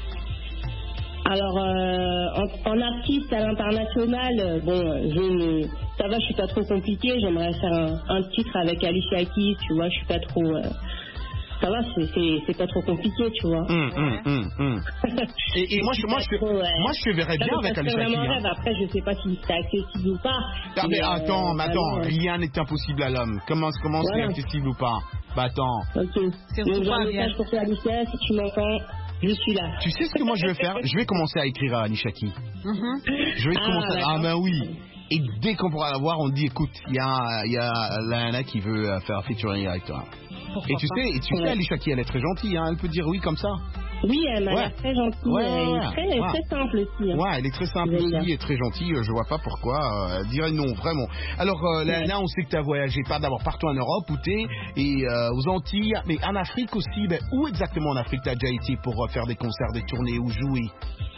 Alors euh, en, en artiste à l'international, euh, bon, je ne, ça va, je suis pas trop compliquée. J'aimerais faire un, un titre avec Alicia Keys, tu vois, je suis pas trop. Euh, Ça va, c'est, c'est, c'est pas trop compliqué, tu vois. Mmh, mmh, mmh, mmh. et, et moi, je, moi, je, trop, ouais. moi, je te verrais bien ça, avec Alicia Keys. Hein. Après, je sais pas si c'est accessible ou pas. Ah, mais euh, attends, mais attends, alors, rien n'est impossible à l'homme. Comment, comment voilà. c'est accessible ou pas? Bah attends. Ok. C'est donc, j'ai un message pour toi, Alicia, si tu m'entends. Je suis là. Tu sais ce que moi je vais faire? Je vais commencer à écrire à Alicia Keys. Mm-hmm. Je vais ah, commencer. À... Ah ben oui. Et dès qu'on pourra la voir, on dit écoute, il y a, y a Lana qui veut faire un featuring avec toi. Pourquoi et tu pas? sais, et tu ouais. sais, Alicia Keys, elle est très gentille, hein, elle peut dire oui comme ça. Oui, elle m'a ouais. l'air très gentille, ouais, elle ouais, est très, ouais. très simple aussi. Hein. Ouais, elle est très simple aussi et très gentille, je vois pas pourquoi euh, elle dirait non, vraiment. Alors, euh, ouais. Lana, on sait que tu as voyagé pas d'abord partout en Europe, où t'es, et euh, aux Antilles, mais en Afrique aussi, ben, où exactement en Afrique tu as déjà été pour euh, faire des concerts, des tournées ou jouer?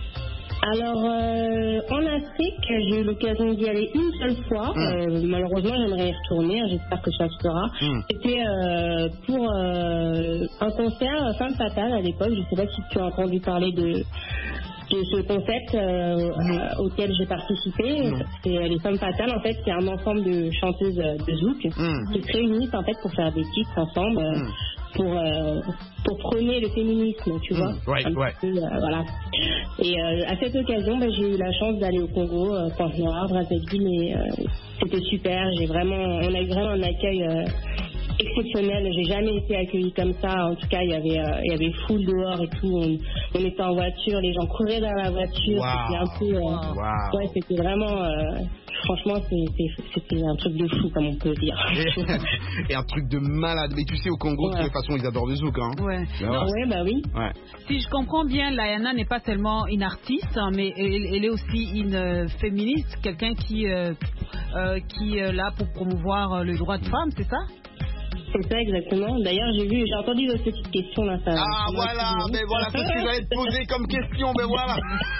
Alors, euh, en Afrique, j'ai eu l'occasion d'y aller une seule fois. Mmh. Euh, malheureusement, j'aimerais y retourner. J'espère que ça se fera. Mmh. C'était euh, pour euh, un concert Femme Fatale à l'époque. Je ne sais pas si tu as entendu parler de, de ce concept euh, mmh. auquel j'ai participé. Mmh. C'est les Femmes Fatales, en fait, c'est un ensemble de chanteuses de zouk mmh. qui se réunissent en fait pour faire des titres ensemble. Mmh. Pour, euh, pour prôner le féminisme, tu vois. Mmh, ouais, ouais. Peu, euh, voilà. Et euh, à cette occasion, bah, j'ai eu la chance d'aller au Congo, euh, Pointe-Noire, Brazzaville, et euh, c'était super. J'ai vraiment, on a eu vraiment un accueil euh, exceptionnel. J'ai jamais été accueillie comme ça. En tout cas, il y avait, euh, il y avait foule dehors et tout. On, on était en voiture, les gens couraient dans la voiture. Wow. C'était un peu, euh, wow. ouais, c'était vraiment. Euh, Franchement, c'était un truc de fou, comme on peut dire. Et un truc de malade. Mais tu sais, au Congo, ouais. de toute façon, ils adorent le zouk. Hein. Ouais. Ah ouais, bah oui. Ouais. Si je comprends bien, Layana n'est pas seulement une artiste, mais elle, elle est aussi une euh, féministe, quelqu'un qui, euh, euh, qui est là pour promouvoir le droit de femme, c'est ça? C'est ça, exactement. D'ailleurs, j'ai vu, j'ai entendu votre petite question là. Ça, ah, voilà, mais voilà, c'est ce que j'allais te poser comme question, mais voilà.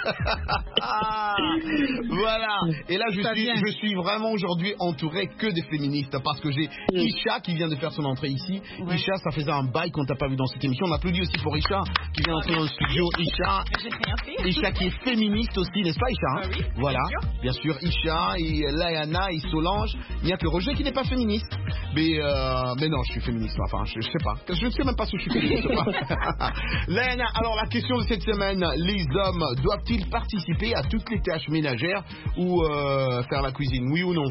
Voilà. Et là, je suis, je suis vraiment aujourd'hui entouré que des féministes parce que j'ai oui. Isha qui vient de faire son entrée ici. Ouais. Isha, ça faisait un bail qu'on t'a pas vu dans cette émission. On applaudit aussi pour Isha qui vient d'entrer dans le studio. Isha, Isha qui est féministe aussi, n'est-ce pas, Isha? Ah oui, voilà, bien sûr. bien sûr. Isha et Layana et Solange. Il n'y a que Roger qui n'est pas féministe. Mais, euh, mais non. Je suis féministe, enfin, je, je sais pas. Je ne sais même pas si je suis féministe ou pas. Léna, alors la question de cette semaine, les hommes doivent-ils participer à toutes les tâches ménagères ou euh, faire la cuisine, oui ou non?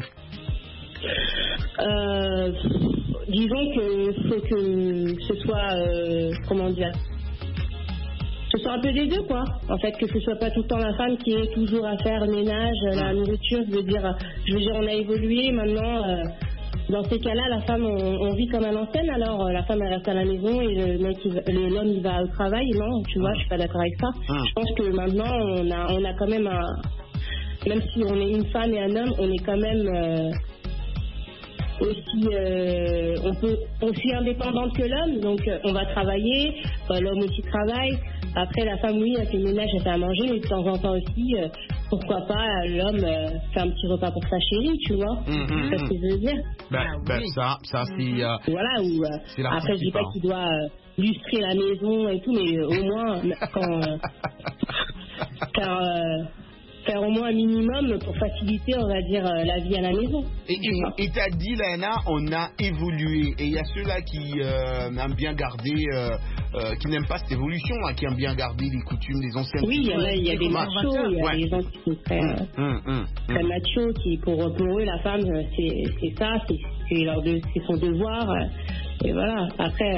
euh, Disons qu'il faut que ce soit, euh, comment dire, ce soit un peu des deux, quoi. En fait, que ce soit pas tout le temps la femme qui est toujours à faire le ménage, la nourriture. Je veux dire, je veux dire, on a évolué maintenant. Euh, Dans ces cas-là, la femme, on, on vit comme à l'ancienne, alors euh, la femme, elle reste à la maison et le mec, il, le, l'homme, il va au travail. Non, tu vois, je suis pas d'accord avec ça. Mm. Je pense que maintenant, on a, on a quand même un... Même si on est une femme et un homme, on est quand même euh, aussi... Euh, on peut aussi indépendante que l'homme, donc euh, on va travailler, euh, l'homme aussi travaille. Après, la femme, oui, elle fait le ménage, elle fait à manger, mais de temps en temps aussi... Euh, pourquoi pas l'homme euh, fait un petit repas pour sa chérie, tu vois. Mmh, c'est mmh, ce que je veux dire. Ben, ah, ben oui. ça, ça c'est... Euh, voilà, ou euh, après je dis pas qu'il doit euh, lustrer la maison et tout, mais euh, au moins, quand... Euh, car, euh, faire au moins un minimum pour faciliter, on va dire, euh, la vie à la maison. Et tu as dit, Lana, on a évolué. Et il y a ceux-là qui euh, aiment bien garder, euh, euh, qui n'aiment pas cette évolution, hein, qui aiment bien garder les coutumes des anciennes. Oui, il y, a, il y a des machos, il y a ouais. des gens qui sont très, euh, hum, hum, très hum. machos, qui pour, pour eux, la femme, c'est, c'est ça, c'est, c'est, leur de, c'est son devoir. Et voilà, après...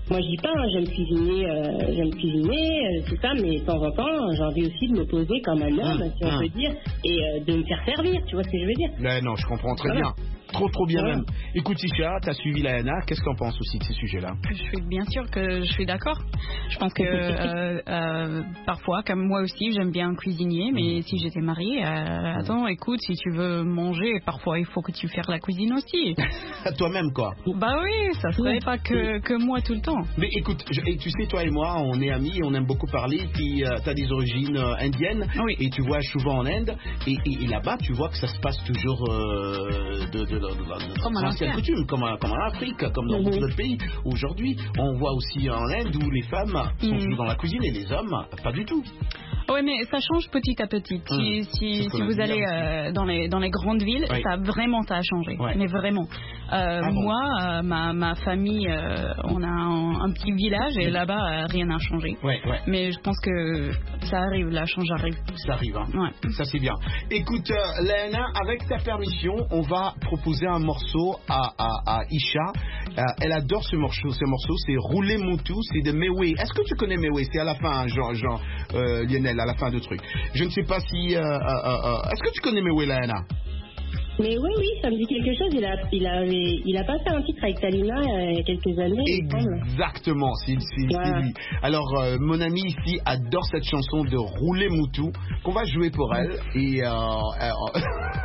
moi je dis pas, hein, j'aime cuisiner, euh, j'aime cuisiner, euh, tout ça, mais de temps en temps, j'ai envie aussi de me poser comme un homme, mmh, si on mmh. peut dire, et euh, de me faire servir, tu vois ce que je veux dire? Mais non, je comprends très voilà. bien. Trop trop bien ouais. même. Écoute Isha, t'as suivi Laëna, qu'est-ce que t'en penses aussi de ces sujets-là? Je suis bien sûr que je suis d'accord. Je pense que euh, euh, parfois, comme moi aussi, j'aime bien cuisiner, mais si j'étais mariée, euh, attends, écoute, si tu veux manger, parfois il faut que tu fasses la cuisine aussi. Toi-même quoi? Bah oui, ça serait pas que, que moi tout le temps. Mais écoute, je, et tu sais, toi et moi, on est amis et on aime beaucoup parler, puis euh, t'as des origines euh, indiennes, oui. et tu voyages souvent en Inde, et, et, et là-bas, tu vois que ça se passe toujours euh, de, de comme en ancienne coutume, comme, comme en Afrique, comme dans beaucoup d'autres pays. Aujourd'hui, on voit aussi en Inde où les femmes sont mmh. toujours dans la cuisine et les hommes, pas du tout. Oui, mais ça change petit à petit. Si, mmh. si, si vous allez euh, dans, les, dans les grandes villes, oui. ça vraiment ça a changé. Ouais. Mais vraiment. Euh, ah bon. Moi, euh, ma, ma famille, euh, on a un, un petit village et mmh. là-bas, euh, rien n'a changé. Ouais, ouais. Mais je pense que ça arrive, la change arrive. Ça arrive, hein. Ouais. Ça c'est bien. Écoute, euh, Laëna, avec ta permission, on va proposer un morceau à, à, à Isha. Euh, elle adore ce morceau, ce morceau, c'est Rouler Moutou, c'est de Mewe. Est-ce que tu connais Mewe? C'est à la fin, genre, genre euh, Lionel, à la fin de truc. Je ne sais pas si... Euh, euh, euh, est-ce que tu connais Mewe, Laëna? Mais oui, oui, ça me dit quelque chose. Il a, il a, il a passé un titre avec Talina euh, il y a quelques années. Exactement, c'est, c'est, voilà. c'est lui. Alors, euh, mon ami ici adore cette chanson de Rouler Moutou qu'on va jouer pour elle. Et... Euh, euh,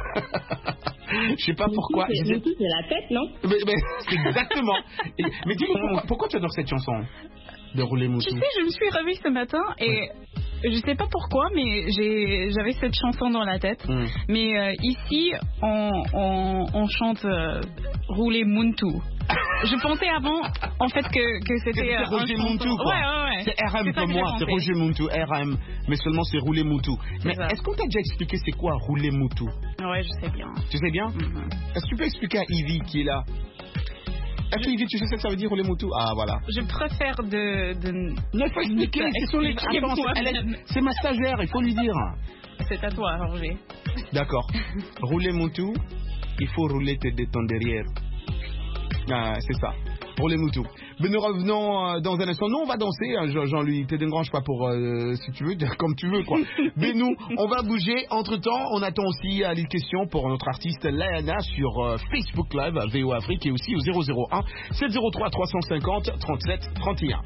je sais pas Moutou, pourquoi. C'est, Moutou, c'est la tête, non? mais, mais, c'est exactement. Et, mais dis-moi, pourquoi, pourquoi tu adores cette chanson de Rouler Moutou? Tu sais, je me suis réveillée ce matin et... Oui. Je sais pas pourquoi, mais j'ai, j'avais cette chanson dans la tête. Mm. Mais euh, ici, on, on, on chante euh, Rouler Moutou. Je pensais avant, en fait, que, que c'était... C'est Roger Moutou, quoi. Ouais, ouais, ouais. C'est R M comme moi, c'est Roger Moutou, R M. Mais seulement c'est Rouler Moutou. Mais ça. Est-ce qu'on t'a déjà expliqué c'est quoi Rouler Moutou? Ouais, je sais bien. Tu sais bien? Mm-hmm. Est-ce que tu peux expliquer à Ivy qui est là? Est-ce que Ivy, tu sais ce que ça veut dire Rouler Moutou? Ah, voilà. Je préfère de... de... Non, il faut expliquer, c'est sur les... Attends, c'est, est... c'est ma stagiaire, il faut lui dire. C'est à toi, Roger. D'accord. Rouler Moutou, il faut rouler tes détons derrière. Ah, c'est ça. Rouler Moutou. Mais nous revenons euh, dans un instant. Nous, on va danser, hein, Jean-Louis. Te dérange pas pour, euh, si tu veux, comme tu veux, quoi. Mais nous, on va bouger. Entre-temps, on attend aussi euh, les questions pour notre artiste Laëna sur euh, Facebook Live, V O Afrique, et aussi au zéro zéro un sept zéro trois trois cent cinquante trente-sept trente et un.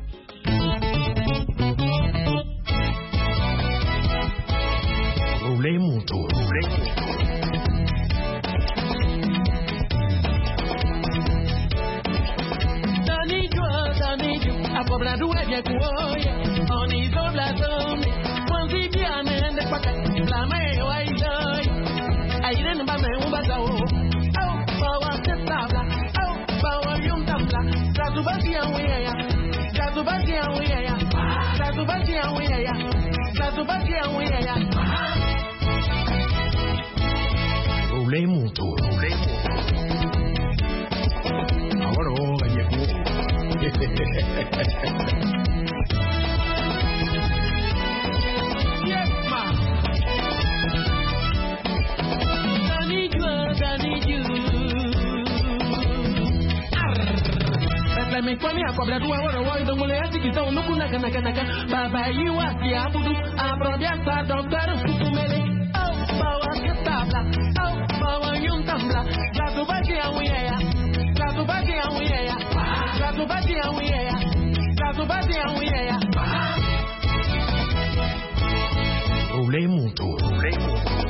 Rouler Moutou. Rouler Moutou. A pobla due via cuoia, ogni dobla zone, quanti viene de quaca, la me wai joy, aire no ba me un bazao, oh, bawa se tabla, oh, bawa yum tabla, kazu basia weya, kazu basia weya, kazu basia weya, kazu basia weya. Rouler Moutou, rouler Moutou. Ahora oh, aye cuo. Yes, ma. I need you, I need you. Reclame kwani akobra duwa wora wo do mole ati kita onuku na kana kana baba you ati abudu abrobia sa doctor sukumele oh bawa ketabla oh bawa yum tambla la tu bagi awiya la tu bagi awiya la tu bagi awiya la tu bagi awiya. Rouler Moutou, rouler Moutou.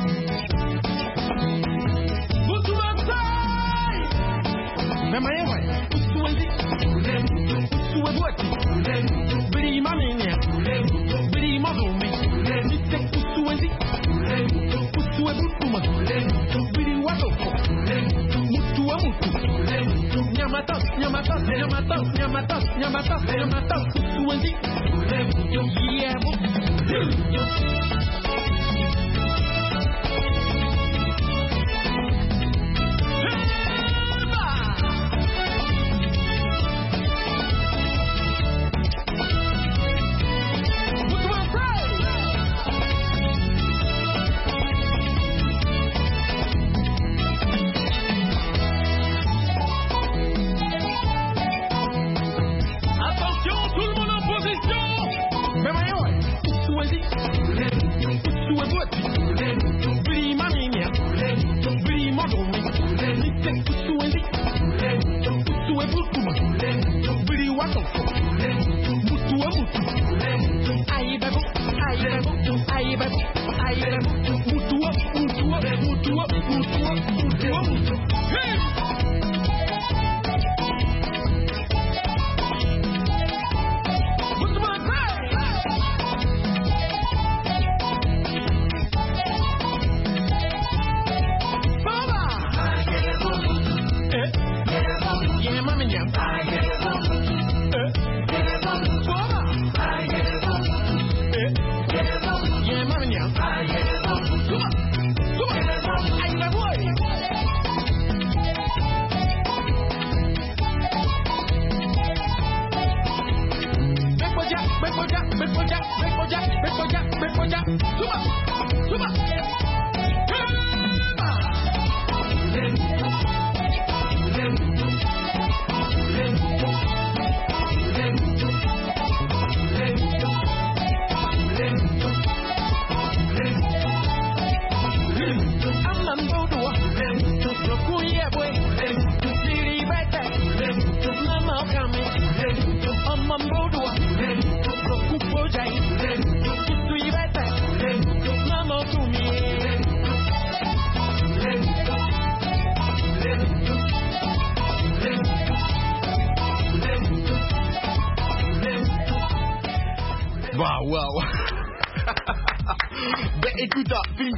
Moutou outside. Même rien ouais. Moutou est rouler Moutou, Moutou est boîte, rouler Moutou. Bri mamine, rouler Moutou, bri madoumi, rouler Moutou. Moutou est rouler Moutou, Moutou est Moutou, rouler Moutou. Bri wato, rouler Moutou, Moutou est Moutou, rouler Moutou. Nyamatos, nyamatos, nyamatos, nyamatos, nyamatos, nyamatos. Moutou est rouler Moutou, yeah Moutou.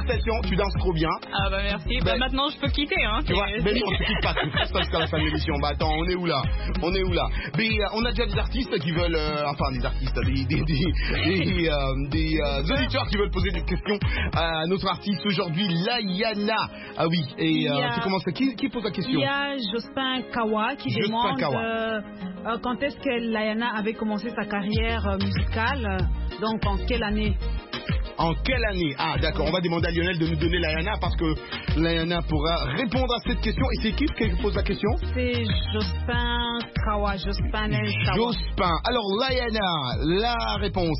félicitations, tu danses trop bien. Ah bah merci. Bah, Ben, maintenant je peux quitter hein. Tu vois, mais non, tu quittes pas, tu restes jusqu'à la fin de l'émission. Bah attends, on est où là On est où là Mais euh, on a déjà des artistes qui veulent, euh, enfin des artistes, des, des, des, des, euh, des euh, auditeurs qui veulent poser des questions à notre artiste aujourd'hui, Layana. Ah oui, et euh, Il y a- tu commences, qui, qui pose la question? Il y a Jospin Kawa qui Jospin demande Kawa. euh, euh, quand est-ce que Layana avait commencé sa carrière euh, musicale, euh, donc en quelle année? En quelle année? Ah d'accord, on va demander à Lionel de nous donner Layana parce que Layana pourra répondre à cette question. Et c'est qui qui pose la question? C'est Jospin Kawa, Jospin El Kawa. Jospin. Alors Layana, la réponse.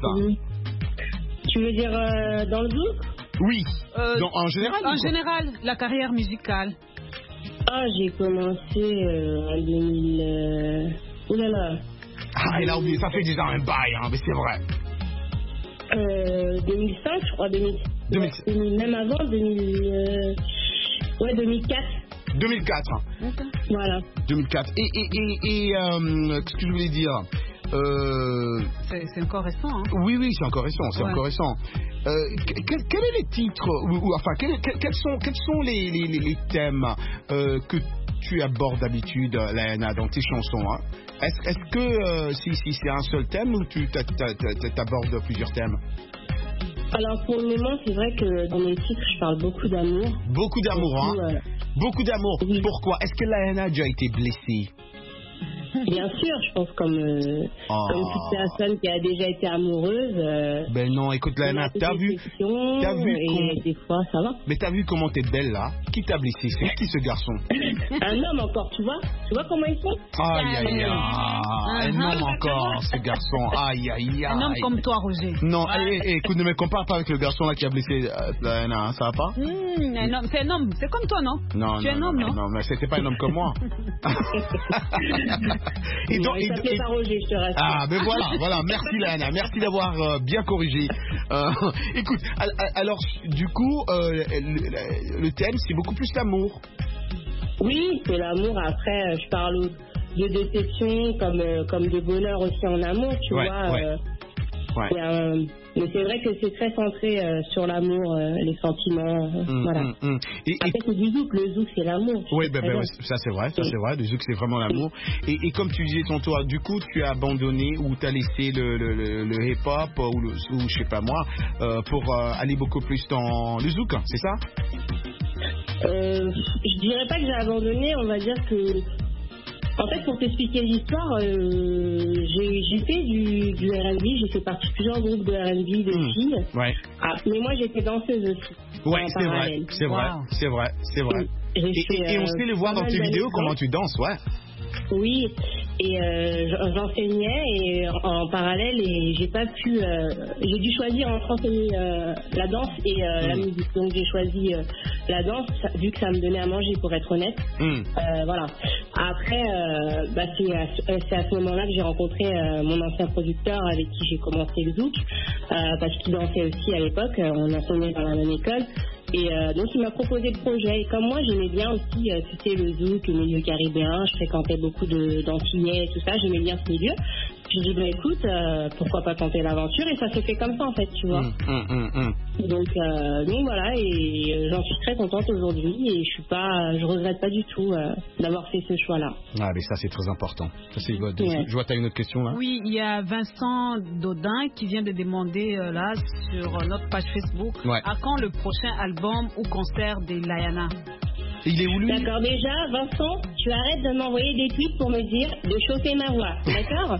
Tu veux dire euh, dans le zouk? Oui. Euh, Donc, en général En ou quoi? général, la carrière musicale. Ah, j'ai commencé euh, en deux mille... Euh... Ouh là là. Ah, il a oublié, ça fait déjà un bail, hein, mais c'est vrai. Euh, deux mille cinq, je crois, deux mille... deux mille... deux mille même avant, deux mille... Euh... Ouais, deux mille quatre. deux mille quatre. Voilà. deux mille quatre. Et, et, et, et euh, qu'est-ce que je voulais dire euh... C'est c'est encore récent, hein? Oui, oui, c'est encore récent, c'est Ouais. encore récent. Euh, quels quel sont les titres, ou, ou, enfin, quels quel, quels sont, quels sont les, les, les, les thèmes euh, que tu abordes d'habitude, Layana, dans tes chansons, hein? Est-ce est que euh, si, si c'est un seul thème ou tu t'abordes plusieurs thèmes? Alors pour le moment, c'est vrai que dans mes titres, je parle beaucoup d'amour. Beaucoup d'amour, hein? Beaucoup, euh, Beaucoup d'amour. Pourquoi? Est-ce que Layana a déjà été blessée? Bien sûr, je pense comme, euh, Oh. comme toute personne qui a déjà été amoureuse. Euh, Ben non, écoute Layana, t'as vu, t'as vu et comment... des fois ça va. Mais t'as vu comment t'es belle là? Qui t'a blessé? C'est qui ce garçon? Un homme encore, tu vois? Tu vois comment ils sont? Aïe aïe aïe, un homme encore, ce garçon. Aïe aïe aïe. Un homme comme toi, Roger. Non, eh, eh, écoute, ne me compare pas avec le garçon là qui a blessé euh, Layana, hein, ça va pas? Mmh, un homme, c'est un homme, c'est comme toi, non? Non, Tu es non, un homme, non, non? non, mais c'était pas un homme comme moi. Et donc, Non, il et- s'appelait et- pas Roger, je te rassure. Ah, ben voilà, voilà, merci Layana, merci d'avoir euh, bien corrigé. Euh, écoute, al- al- alors, du coup, euh, le, le thème, c'est beaucoup plus l'amour. Oui, c'est l'amour. Après, euh, je parle de déception comme, euh, comme de bonheur aussi en amour, tu Ouais, vois. ouais. euh, Ouais. c'est un- mais c'est vrai que c'est très centré euh, sur l'amour, euh, les sentiments. euh, Hum, voilà. hum, hum. Et, et- Après, c'est du zouk. Le zouk, c'est l'amour. tu Oui, sais ben, très ben, bien. ouais, ça c'est vrai, ça c'est vrai. Le zouk c'est vraiment l'amour. Et, et comme tu disais tantôt, du coup, tu as abandonné ou tu as laissé le, le, le, le hip-hop ou, le, ou je sais pas moi euh, pour euh, aller beaucoup plus dans le zouk, c'est ça? Euh, je dirais pas que j'ai abandonné, on va dire que. En fait, pour t'expliquer l'histoire, euh, j'ai j'ai fait du, du R and B, j'ai fait partie de plusieurs groupes de R and B de Mmh. filles. Ouais. Ah, mais moi, j'étais danseuse aussi. Ouais, en c'est vrai, parallèle. c'est vrai, Wow. c'est vrai, c'est vrai. J'ai Et, fait, et- et on euh, sait le voir pas dans mal tes vidéos d'années comment sans. tu danses, ouais. Oui, et euh, j- j'enseignais et en, en parallèle et j'ai pas pu, euh, j'ai dû choisir entre enseigner euh, la danse et euh, la Mm. musique. Donc j'ai choisi euh, la danse ça- vu que ça me donnait à manger, pour être honnête. Mm. Euh, voilà. Après, euh, bah, c'est à, ce- c'est à ce moment-là que j'ai rencontré euh, mon ancien producteur avec qui j'ai commencé le zouk, euh, parce qu'il dansait aussi à l'époque. euh, On enseignait dans la même école. Et euh, donc il m'a proposé le projet. Et comme moi j'aimais bien aussi, euh, tu sais, le zouk, le milieu caribéen, je fréquentais beaucoup de- d'antillais et tout ça, j'aimais bien ce milieu. J'ai dit, bah écoute, euh, pourquoi pas tenter l'aventure? Et ça s'est fait comme ça en fait, tu vois. Hum, hum, hum, hum. Donc, euh, donc voilà, et euh, j'en suis très contente aujourd'hui et je suis pas, je regrette pas du tout euh, d'avoir fait ce choix-là. Ah, mais ça c'est très important. Ça, c'est good. Ouais. Je vois que tu as une autre question là. Oui, il y a Vincent Dodin qui vient de demander euh, là sur euh, notre page Facebook Ouais. à quand le prochain album ou concert de Layana. Il est où lui? D'accord, déjà, Vincent, tu arrêtes de m'envoyer des tweets pour me dire de chauffer ma voix, d'accord?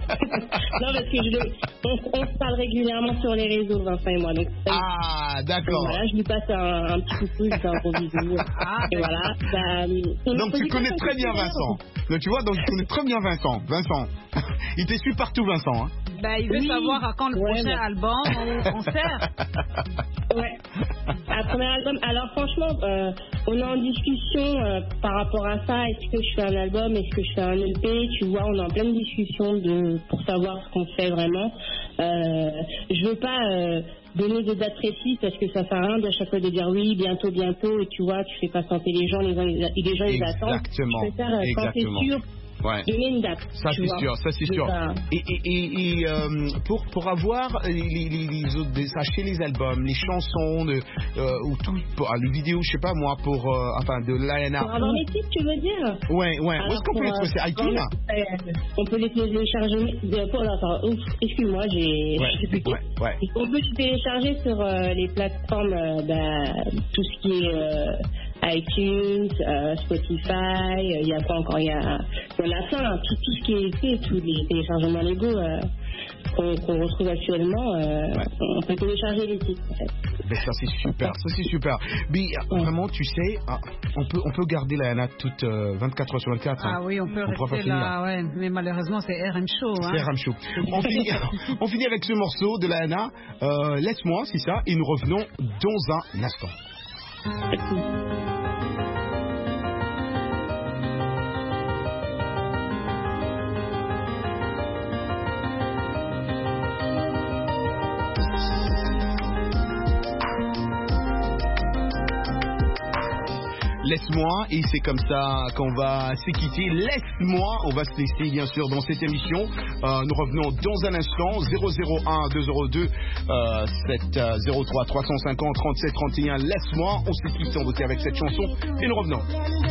Non, parce que je, le- on, on se parle régulièrement sur les réseaux, Vincent et moi. Donc, ah, d'accord. Voilà, je lui passe un, un petit coucou, je fais un gros bisou. et voilà. Bah, on Donc se tu dit connais qu'on très se bien dit Vincent. Donc tu vois, donc tu connais très bien Vincent. Vincent. Il te suit partout Vincent. Hein. Bah, il veut Oui. savoir à quand le Ouais, prochain mais- album ou concert. Ouais. Un premier album. Alors franchement, euh, on est en discussion euh, par rapport à ça. Est-ce que je fais un album? Est-ce que je fais un L P? Tu vois, on est en pleine discussion de pour savoir ce qu'on fait vraiment. Euh, je veux pas euh, donner des dates précises parce que ça sert à rien de à chaque fois de dire oui, bientôt, bientôt. Et tu vois, tu fais patienter les gens, les gens, ils, les gens ils attendent. Exactement. Je préfère euh, quand c'est Exactement. sûr. ouais. donner une date. Ça c'est vois. sûr, ça c'est sûr. Ça. Et, et, et, et euh, pour, pour avoir les, les, les autres, des, acheter les albums, les chansons, de, euh, ou tout, pour, les vidéos, je sais pas moi, pour, euh, enfin, de Laena. Pour avoir les titres, tu veux dire? Ouais, ouais. Où est-ce qu'on peut les trouver? C'est iTunes? On peut les télécharger. Pour, enfin, ouf, excuse-moi, j'ai. Ouais, ouais, ouais. On peut les télécharger sur euh, les plateformes, euh, bah, tout ce qui est euh, iTunes, euh, Spotify, il euh, y a quoi encore? Il y, y en a plein, hein, tout, tout ce qui est fait, tous les téléchargements légaux euh, qu'on qu'on retrouve actuellement, euh, ouais. On peut télécharger les titres en fait. Mais ça c'est super, ça c'est super. Mais ouais. Vraiment, tu sais, on peut, on peut garder la Laena toute euh, vingt-quatre heures sur vingt-quatre. Ah hein. oui, on peut on rester là, ouais. Mais malheureusement c'est R M Show. Hein. C'est R M Show. On finit, on finit avec ce morceau de la Laena, euh, Laisse-moi, c'est ça, et nous revenons dans un instant. Laisse-moi, et c'est comme ça qu'on va se quitter. Laisse-moi, on va se laisser bien sûr dans cette émission. Euh, nous revenons dans un instant. Zéro zéro un deux zéro deux euh, sept zéro trois trois cent cinquante trente-sept trente et un. Laisse-moi, on se quitte en beauté avec cette chanson et nous revenons.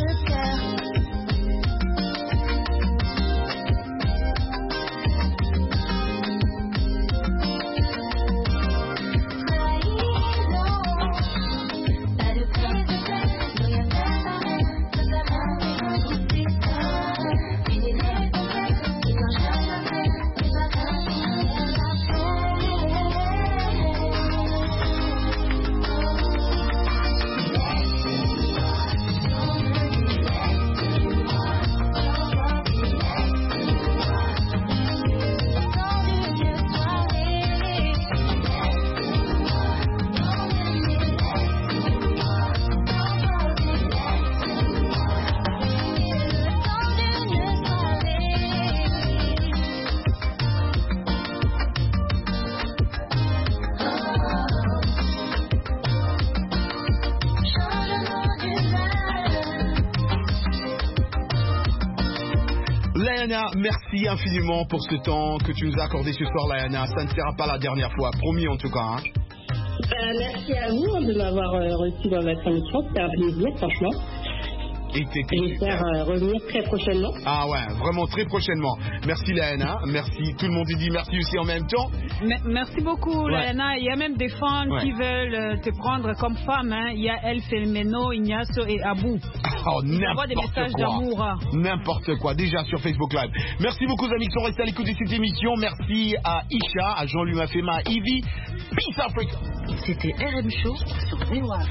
Laena, merci infiniment pour ce temps que tu nous as accordé ce soir, Laena. Ça ne sera pas la dernière fois, promis en tout cas. Hein. Euh, merci à vous de m'avoir euh, reçu dans votre émission, c'était un plaisir, franchement. J'espère euh, revenir très prochainement. Ah ouais, vraiment très prochainement. Merci Laena, merci. Tout le monde dit merci aussi en même temps. M- merci beaucoup ouais. Laena. Il y a même des fans ouais. qui veulent euh, te prendre comme femme. Hein. Il y a El Felmeno, Ignacio et Abou. Oh, n'importe des messages quoi. D'amour. N'importe quoi, déjà sur Facebook Live. Merci beaucoup amis qui sont restés à l'écoute de cette émission. Merci à Isha, à Jean-Louis Mafema, à Ivy. Peace Africa. C'était R M Show sur V O A.